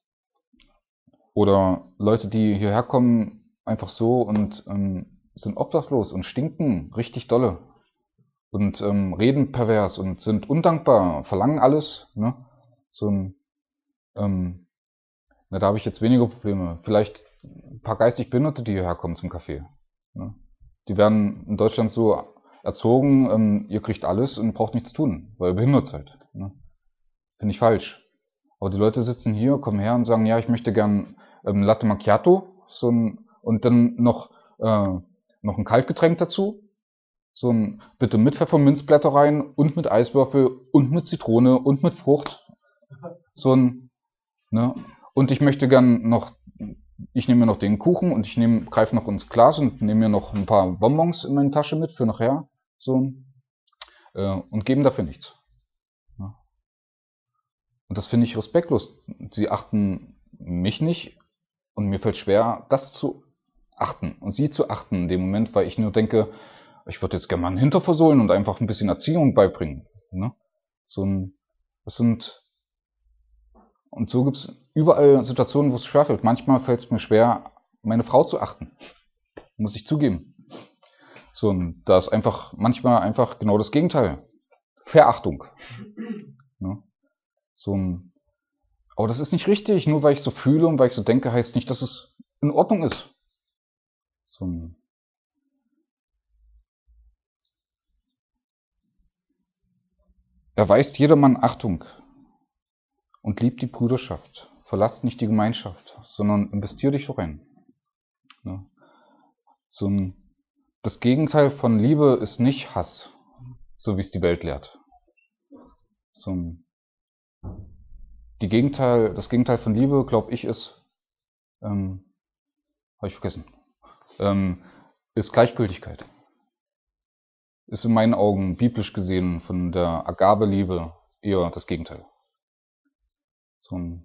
oder Leute, die hierher kommen, einfach so und ähm, sind obdachlos und stinken richtig dolle und ähm, reden pervers und sind undankbar, verlangen alles. Ne? So ein, ähm, na, da habe ich jetzt weniger Probleme. Vielleicht ein paar geistig Behinderte, die hierher kommen zum Café. Ne? Die werden in Deutschland so erzogen, ähm, ihr kriegt alles und braucht nichts tun, weil ihr behindert seid. Ne? Finde ich falsch. Aber die Leute sitzen hier, kommen her und sagen, ja, ich möchte gern ähm, Latte Macchiato so ein, und dann noch, äh, noch ein Kaltgetränk dazu. So ein, bitte mit Pfefferminzblätter rein und mit Eiswürfel und mit Zitrone und mit Frucht. So ein, ne? Und ich möchte gern noch, ich nehme mir noch den Kuchen und ich nehme, greife noch ins Glas und nehme mir noch ein paar Bonbons in meine Tasche mit für nachher. So, äh, und geben dafür nichts. Ne? Und das finde ich respektlos. Sie achten mich nicht und mir fällt schwer, das zu achten und sie zu achten in dem Moment, weil ich nur denke, ich würde jetzt gerne mal einen Hintern versohlen und einfach ein bisschen Erziehung beibringen. Ne? So ein, das sind, und so gibt es überall Situationen, wo es schwerfällt. Manchmal fällt es mir schwer, meine Frau zu achten. Muss ich zugeben. So, und da ist einfach manchmal einfach genau das Gegenteil. Verachtung. Ne? So ein, aber das ist nicht richtig, nur weil ich so fühle und weil ich so denke, heißt nicht, dass es in Ordnung ist. So ein, erweist jedermann Achtung und liebt die Brüderschaft. Verlasst nicht die Gemeinschaft, sondern investier dich rein. Ne? So ein, das Gegenteil von Liebe ist nicht Hass, so wie es die Welt lehrt. So ein, die Gegenteil, das Gegenteil von Liebe, glaube ich, ist, ähm, habe ich vergessen, ähm, ist Gleichgültigkeit. Ist in meinen Augen biblisch gesehen von der Agabeliebe eher das Gegenteil. So ein,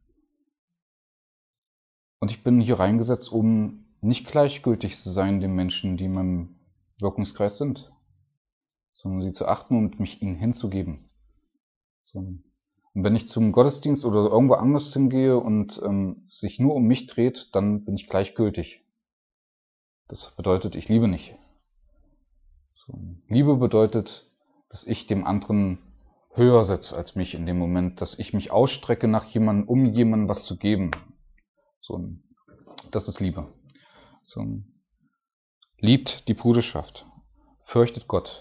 und ich bin hier reingesetzt, um nicht gleichgültig zu sein den Menschen, die in meinem Wirkungskreis sind, sondern sie zu achten und mich ihnen hinzugeben. So. Und wenn ich zum Gottesdienst oder irgendwo anders hingehe und ähm, es sich nur um mich dreht, dann bin ich gleichgültig. Das bedeutet, ich liebe nicht. So. Liebe bedeutet, dass ich dem anderen höher setze als mich in dem Moment, dass ich mich ausstrecke nach jemandem, um jemandem was zu geben. So. Das ist Liebe. So. Liebt die Bruderschaft, fürchtet Gott.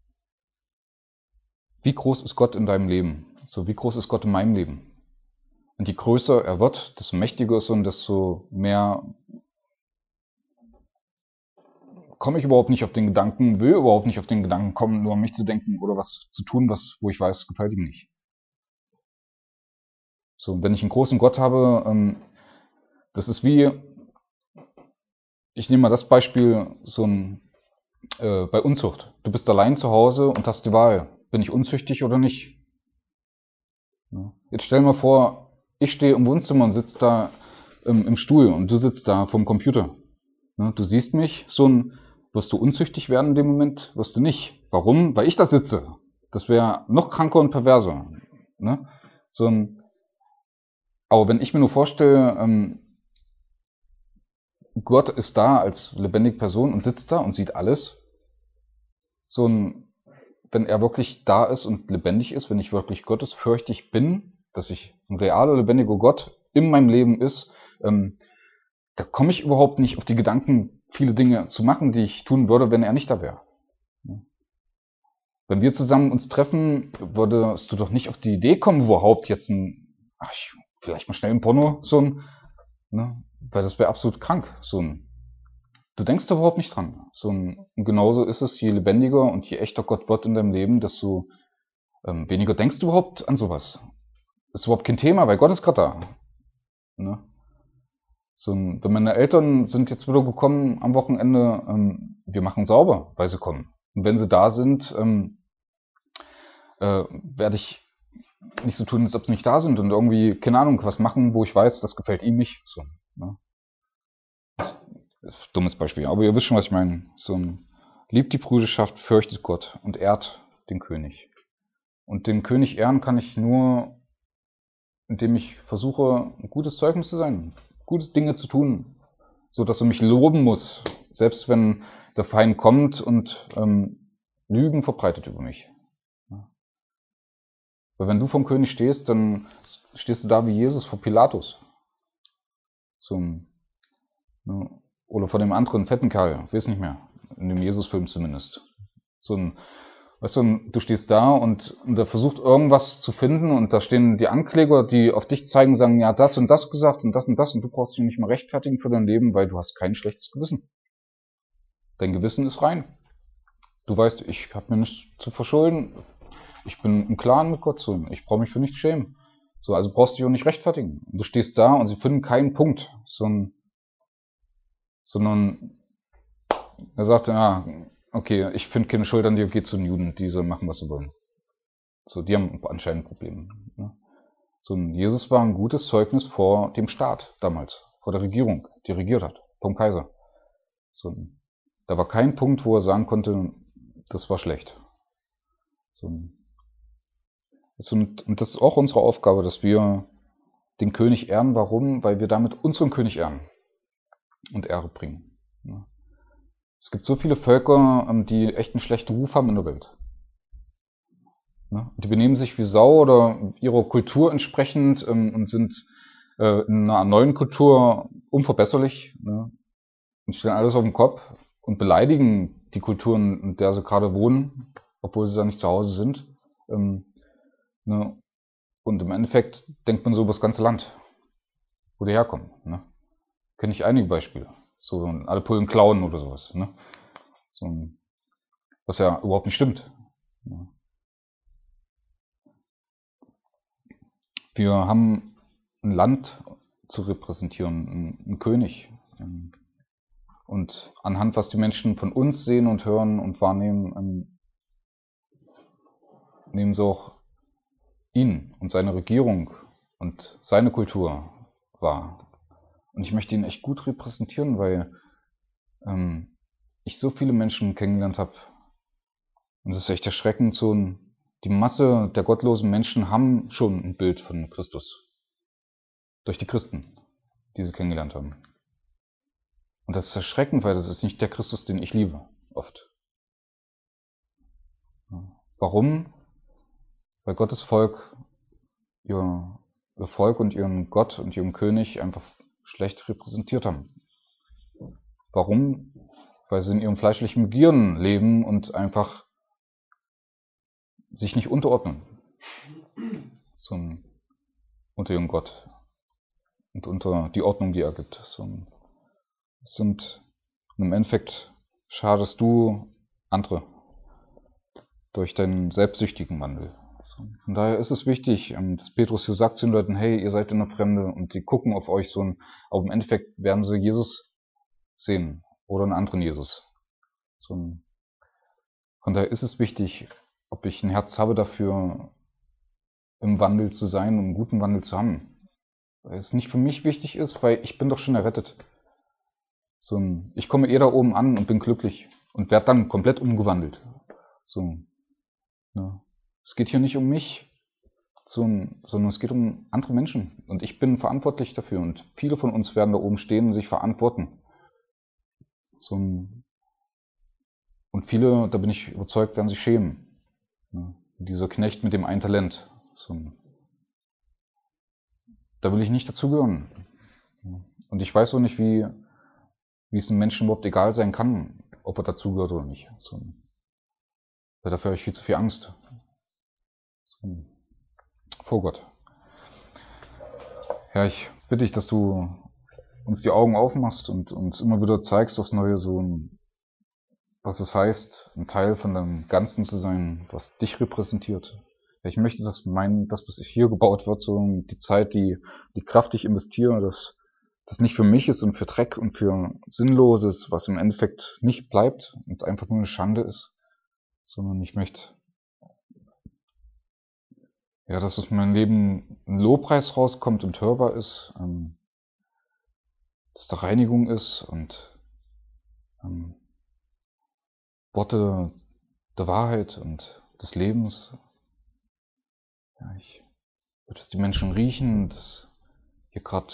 Wie groß ist Gott in deinem Leben? So, wie groß ist Gott in meinem Leben? Und je größer er wird, desto mächtiger ist er und desto mehr komme ich überhaupt nicht auf den Gedanken, will überhaupt nicht auf den Gedanken kommen, nur an mich zu denken oder was zu tun, was, wo ich weiß, gefällt ihm nicht. So, wenn ich einen großen Gott habe, ähm, das ist wie, ich nehme mal das Beispiel, so ein, äh, bei Unzucht. Du bist allein zu Hause und hast die Wahl, bin ich unzüchtig oder nicht? Ja. Jetzt stell mal vor, ich stehe im Wohnzimmer und sitze da ähm, im Stuhl und du sitzt da vorm Computer. Ja, du siehst mich, so ein, wirst du unzüchtig werden in dem Moment? Wirst du nicht. Warum? Weil ich da sitze. Das wäre noch kranker und perverser. Ne? So ein, aber wenn ich mir nur vorstelle, ähm, Gott ist da als lebendige Person und sitzt da und sieht alles, so ein, wenn er wirklich da ist und lebendig ist, wenn ich wirklich gottesfürchtig bin, dass ich ein realer, lebendiger Gott in meinem Leben ist, ähm, da komme ich überhaupt nicht auf die Gedanken, viele Dinge zu machen, die ich tun würde, wenn er nicht da wäre. Wenn wir zusammen uns treffen, würdest du doch nicht auf die Idee kommen, überhaupt jetzt ein, ach, vielleicht mal schnell ein Porno, so ein, ne, weil das wäre absolut krank, so ein, du denkst da überhaupt nicht dran. So ein, und genauso ist es, je lebendiger und je echter Gott wird in deinem Leben, desto ähm, weniger denkst du überhaupt an sowas. Das ist überhaupt kein Thema, weil Gott ist gerade da. Ne? So ein, wenn meine Eltern sind jetzt wieder gekommen am Wochenende, ähm, wir machen sauber, weil sie kommen. Und wenn sie da sind, ähm, äh, werde ich nicht so tun, als ob sie nicht da sind und irgendwie, keine Ahnung, was machen, wo ich weiß, das gefällt ihm nicht. So, ne? Das ist ein dummes Beispiel, aber ihr wisst schon, was ich meine. So ein, liebt die Brüderschaft, fürchtet Gott und ehrt den König. Und den König ehren kann ich nur, indem ich versuche, ein gutes Zeugnis zu sein, gute Dinge zu tun, so dass er mich loben muss, selbst wenn der Feind kommt und ähm, Lügen verbreitet über mich. Weil wenn du vom König stehst, dann stehst du da wie Jesus vor Pilatus. So ein, ne, oder vor dem anderen fetten Kerl, ich weiß nicht mehr, in dem Jesus-Film zumindest. So ein, weißt du, du stehst da und, und der versucht irgendwas zu finden und da stehen die Ankläger, die auf dich zeigen, sagen, ja, das und das gesagt und das und das und du brauchst dich nicht mal rechtfertigen für dein Leben, weil du hast kein schlechtes Gewissen. Dein Gewissen ist rein. Du weißt, ich habe mir nichts zu verschulden. Ich bin im Klaren mit Gott so. Ich brauche mich für nichts schämen. So, also brauchst du dich auch nicht rechtfertigen. Und du stehst da und sie finden keinen Punkt, sondern, sondern er sagt, ja, okay, ich finde keine Schuld an dir, geh zu den Juden, die sollen machen, was sie wollen. So, die haben anscheinend Probleme. Ne? So, Jesus war ein gutes Zeugnis vor dem Staat damals, vor der Regierung, die regiert hat, vom Kaiser. So, da war kein Punkt, wo er sagen konnte, das war schlecht. So, und das ist auch unsere Aufgabe, dass wir den König ehren. Warum? Weil wir damit unseren König ehren und Ehre bringen. Es gibt so viele Völker, die echt einen schlechten Ruf haben in der Welt. Die benehmen sich wie Sau oder ihrer Kultur entsprechend und sind in einer neuen Kultur unverbesserlich und stellen alles auf den Kopf und beleidigen die Kulturen, in der sie gerade wohnen, obwohl sie da nicht zu Hause sind. Und im Endeffekt denkt man so über das ganze Land, wo die herkommen. Ne? Kenne ich einige Beispiele. So alle Pullen klauen oder sowas. Ne? So, was ja überhaupt nicht stimmt. Ne? Wir haben ein Land zu repräsentieren, einen König. Und anhand, was die Menschen von uns sehen und hören und wahrnehmen, nehmen sie auch ihn und seine Regierung und seine Kultur wahr. Und ich möchte ihn echt gut repräsentieren, weil ähm, ich so viele Menschen kennengelernt habe. Und es ist echt erschreckend, so ein, die Masse der gottlosen Menschen haben schon ein Bild von Christus. Durch die Christen, die sie kennengelernt haben. Und das ist erschreckend, weil das ist nicht der Christus, den ich liebe, oft. Warum? Weil Gottes Volk, ihr, ihr Volk und ihren Gott und ihren König einfach schlecht repräsentiert haben. Warum? Weil sie in ihrem fleischlichen Begierden leben und einfach sich nicht unterordnen. So ein, unter ihrem Gott und unter die Ordnung, die er gibt. So, es sind im Endeffekt schadest du andere durch deinen selbstsüchtigen Wandel. So, von daher ist es wichtig, dass Petrus hier sagt zu den Leuten, hey, ihr seid in der Fremde und die gucken auf euch so, aber im Endeffekt werden sie Jesus sehen oder einen anderen Jesus. So, von daher ist es wichtig, ob ich ein Herz habe dafür, im Wandel zu sein und einen guten Wandel zu haben. Weil es nicht für mich wichtig ist, weil ich bin doch schon errettet. So, ich komme eh da oben an und bin glücklich und werde dann komplett umgewandelt. So, ja. Es geht hier nicht um mich, so, sondern es geht um andere Menschen. Und ich bin verantwortlich dafür. Und viele von uns werden da oben stehen und sich verantworten. So, und viele, da bin ich überzeugt, werden sich schämen. Ja. Dieser Knecht mit dem einen Talent. So, da will ich nicht dazugehören. Und ich weiß auch nicht, wie, wie es einem Menschen überhaupt egal sein kann, ob er dazugehört oder nicht. So, weil dafür habe ich viel zu viel Angst. So, vor Gott. Ja, ich bitte dich, dass du uns die Augen aufmachst und uns immer wieder zeigst aufs Neue, so, was es heißt, ein Teil von deinem Ganzen zu sein, was dich repräsentiert. Ich möchte, dass mein, das, was hier gebaut wird, so die Zeit, die, die Kraft, die ich investiere, dass das nicht für mich ist und für Dreck und für Sinnloses, was im Endeffekt nicht bleibt und einfach nur eine Schande ist, sondern ich möchte, ja, dass aus meinem Leben ein Lobpreis rauskommt und hörbar ist, ähm, dass da Reinigung ist und ähm, Worte der Wahrheit und des Lebens. Ja, ich würde, dass die Menschen riechen, dass hier gerade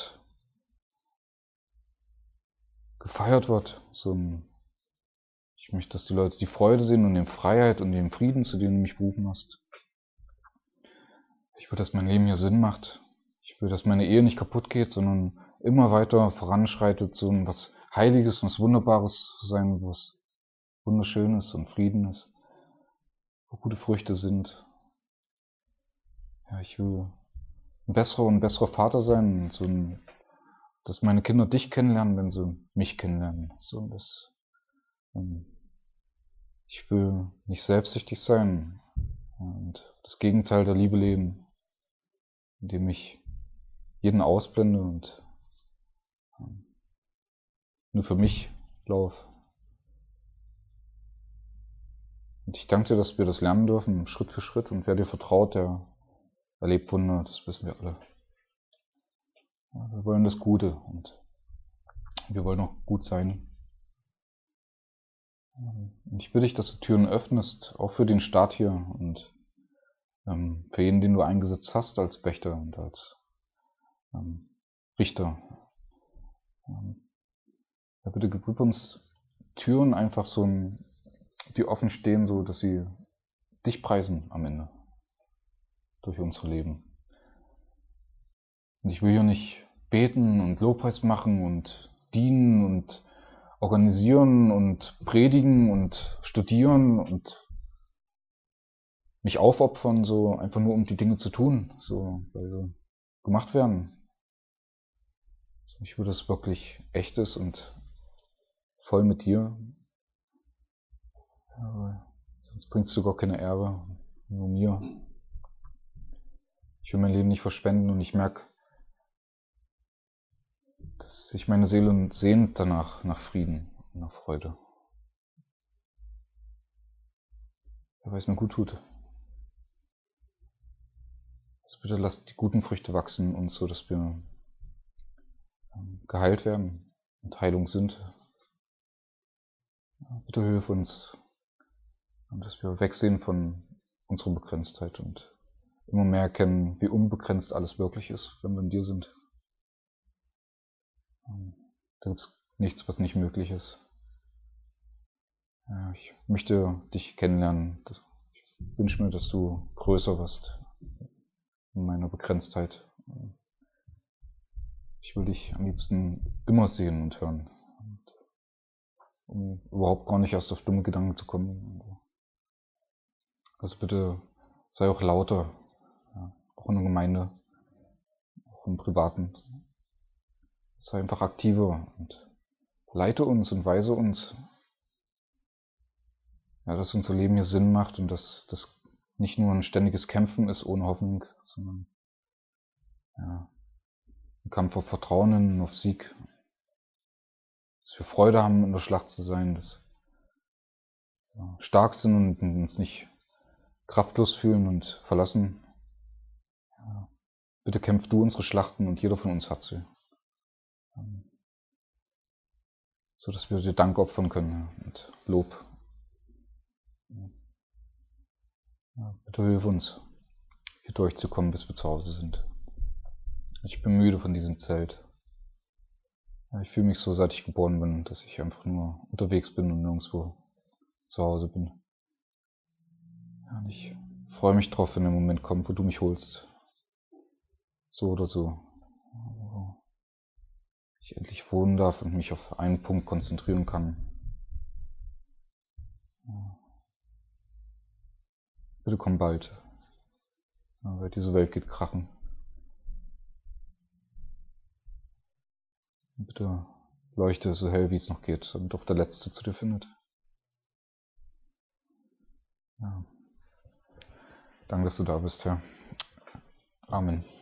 gefeiert wird. So, ich möchte, dass die Leute die Freude sehen und die Freiheit und den Frieden, zu denen du mich berufen hast. Ich will, dass mein Leben hier Sinn macht. Ich will, dass meine Ehe nicht kaputt geht, sondern immer weiter voranschreitet, so was Heiliges, was Wunderbares zu sein, was Wunderschönes und Frieden ist, wo gute Früchte sind. Ja, ich will ein besserer und besserer Vater sein, so ein, dass meine Kinder dich kennenlernen, wenn sie mich kennenlernen. So, dass, ähm, ich will nicht selbstsüchtig sein und das Gegenteil der Liebe leben, indem ich jeden ausblende und ähm, nur für mich laufe. Und ich danke dir, dass wir das lernen dürfen, Schritt für Schritt. Und wer dir vertraut, der erlebt Wunder, das wissen wir alle. Ja, wir wollen das Gute und wir wollen auch gut sein. Und ich bitte dich, dass du Türen öffnest, auch für den Staat hier und ähm, für jeden, den du eingesetzt hast als Wächter und als ähm, Richter. Ähm, ja, bitte gib uns Türen einfach so, die offen stehen, so dass sie dich preisen am Ende durch unsere Leben. Und ich will hier nicht beten und Lobpreis machen und dienen und organisieren und predigen und studieren und mich aufopfern, so einfach nur um die Dinge zu tun, so weil sie gemacht werden. Ich will, dass es wirklich echt ist und voll mit dir. Ja, sonst bringst du gar keine Ehre, nur mir. Ich will mein Leben nicht verschwenden und ich merke, dass sich meine Seele sehnt danach, nach Frieden und nach Freude. Ja, weil es mir gut tut. Also bitte lass die guten Früchte wachsen in uns, so dass wir geheilt werden und Heilung sind. Ja, bitte hilf uns, dass wir wegsehen von unserer Begrenztheit und immer mehr erkennen, wie unbegrenzt alles wirklich ist, wenn wir in dir sind. Da gibt es nichts, was nicht möglich ist. Ja, ich möchte dich kennenlernen. Ich wünsche mir, dass du größer wirst in meiner Begrenztheit. Ich will dich am liebsten immer sehen und hören, um überhaupt gar nicht erst auf dumme Gedanken zu kommen. Also bitte sei auch lauter, ja, auch in der Gemeinde. auch im Privaten. Sei einfach aktiver und leite uns und weise uns, ja, dass unser Leben hier Sinn macht und dass das nicht nur ein ständiges Kämpfen ist ohne Hoffnung, sondern ja, ein Kampf auf Vertrauen und auf Sieg. Dass wir Freude haben, in der Schlacht zu sein, dass wir stark sind und uns nicht kraftlos fühlen und verlassen. Ja, bitte kämpf du unsere Schlachten und jeder von uns hat sie. So dass wir dir Dank opfern können und Lob. Ja, bitte hilf uns, hier durchzukommen, bis wir zu Hause sind. Ich bin müde von diesem Zelt. Ja, ich fühle mich so, seit ich geboren bin, dass ich einfach nur unterwegs bin und nirgendwo zu Hause bin. Ja, und ich freue mich drauf, wenn der Moment kommt, wo du mich holst. So oder so. Wo ich endlich wohnen darf und mich auf einen Punkt konzentrieren kann. Ja. Bitte komm bald. Ja, weil diese Welt geht krachen. Bitte leuchte so hell, wie es noch geht, damit auch der Letzte zu dir findet. Ja. Danke, dass du da bist, Herr. Amen.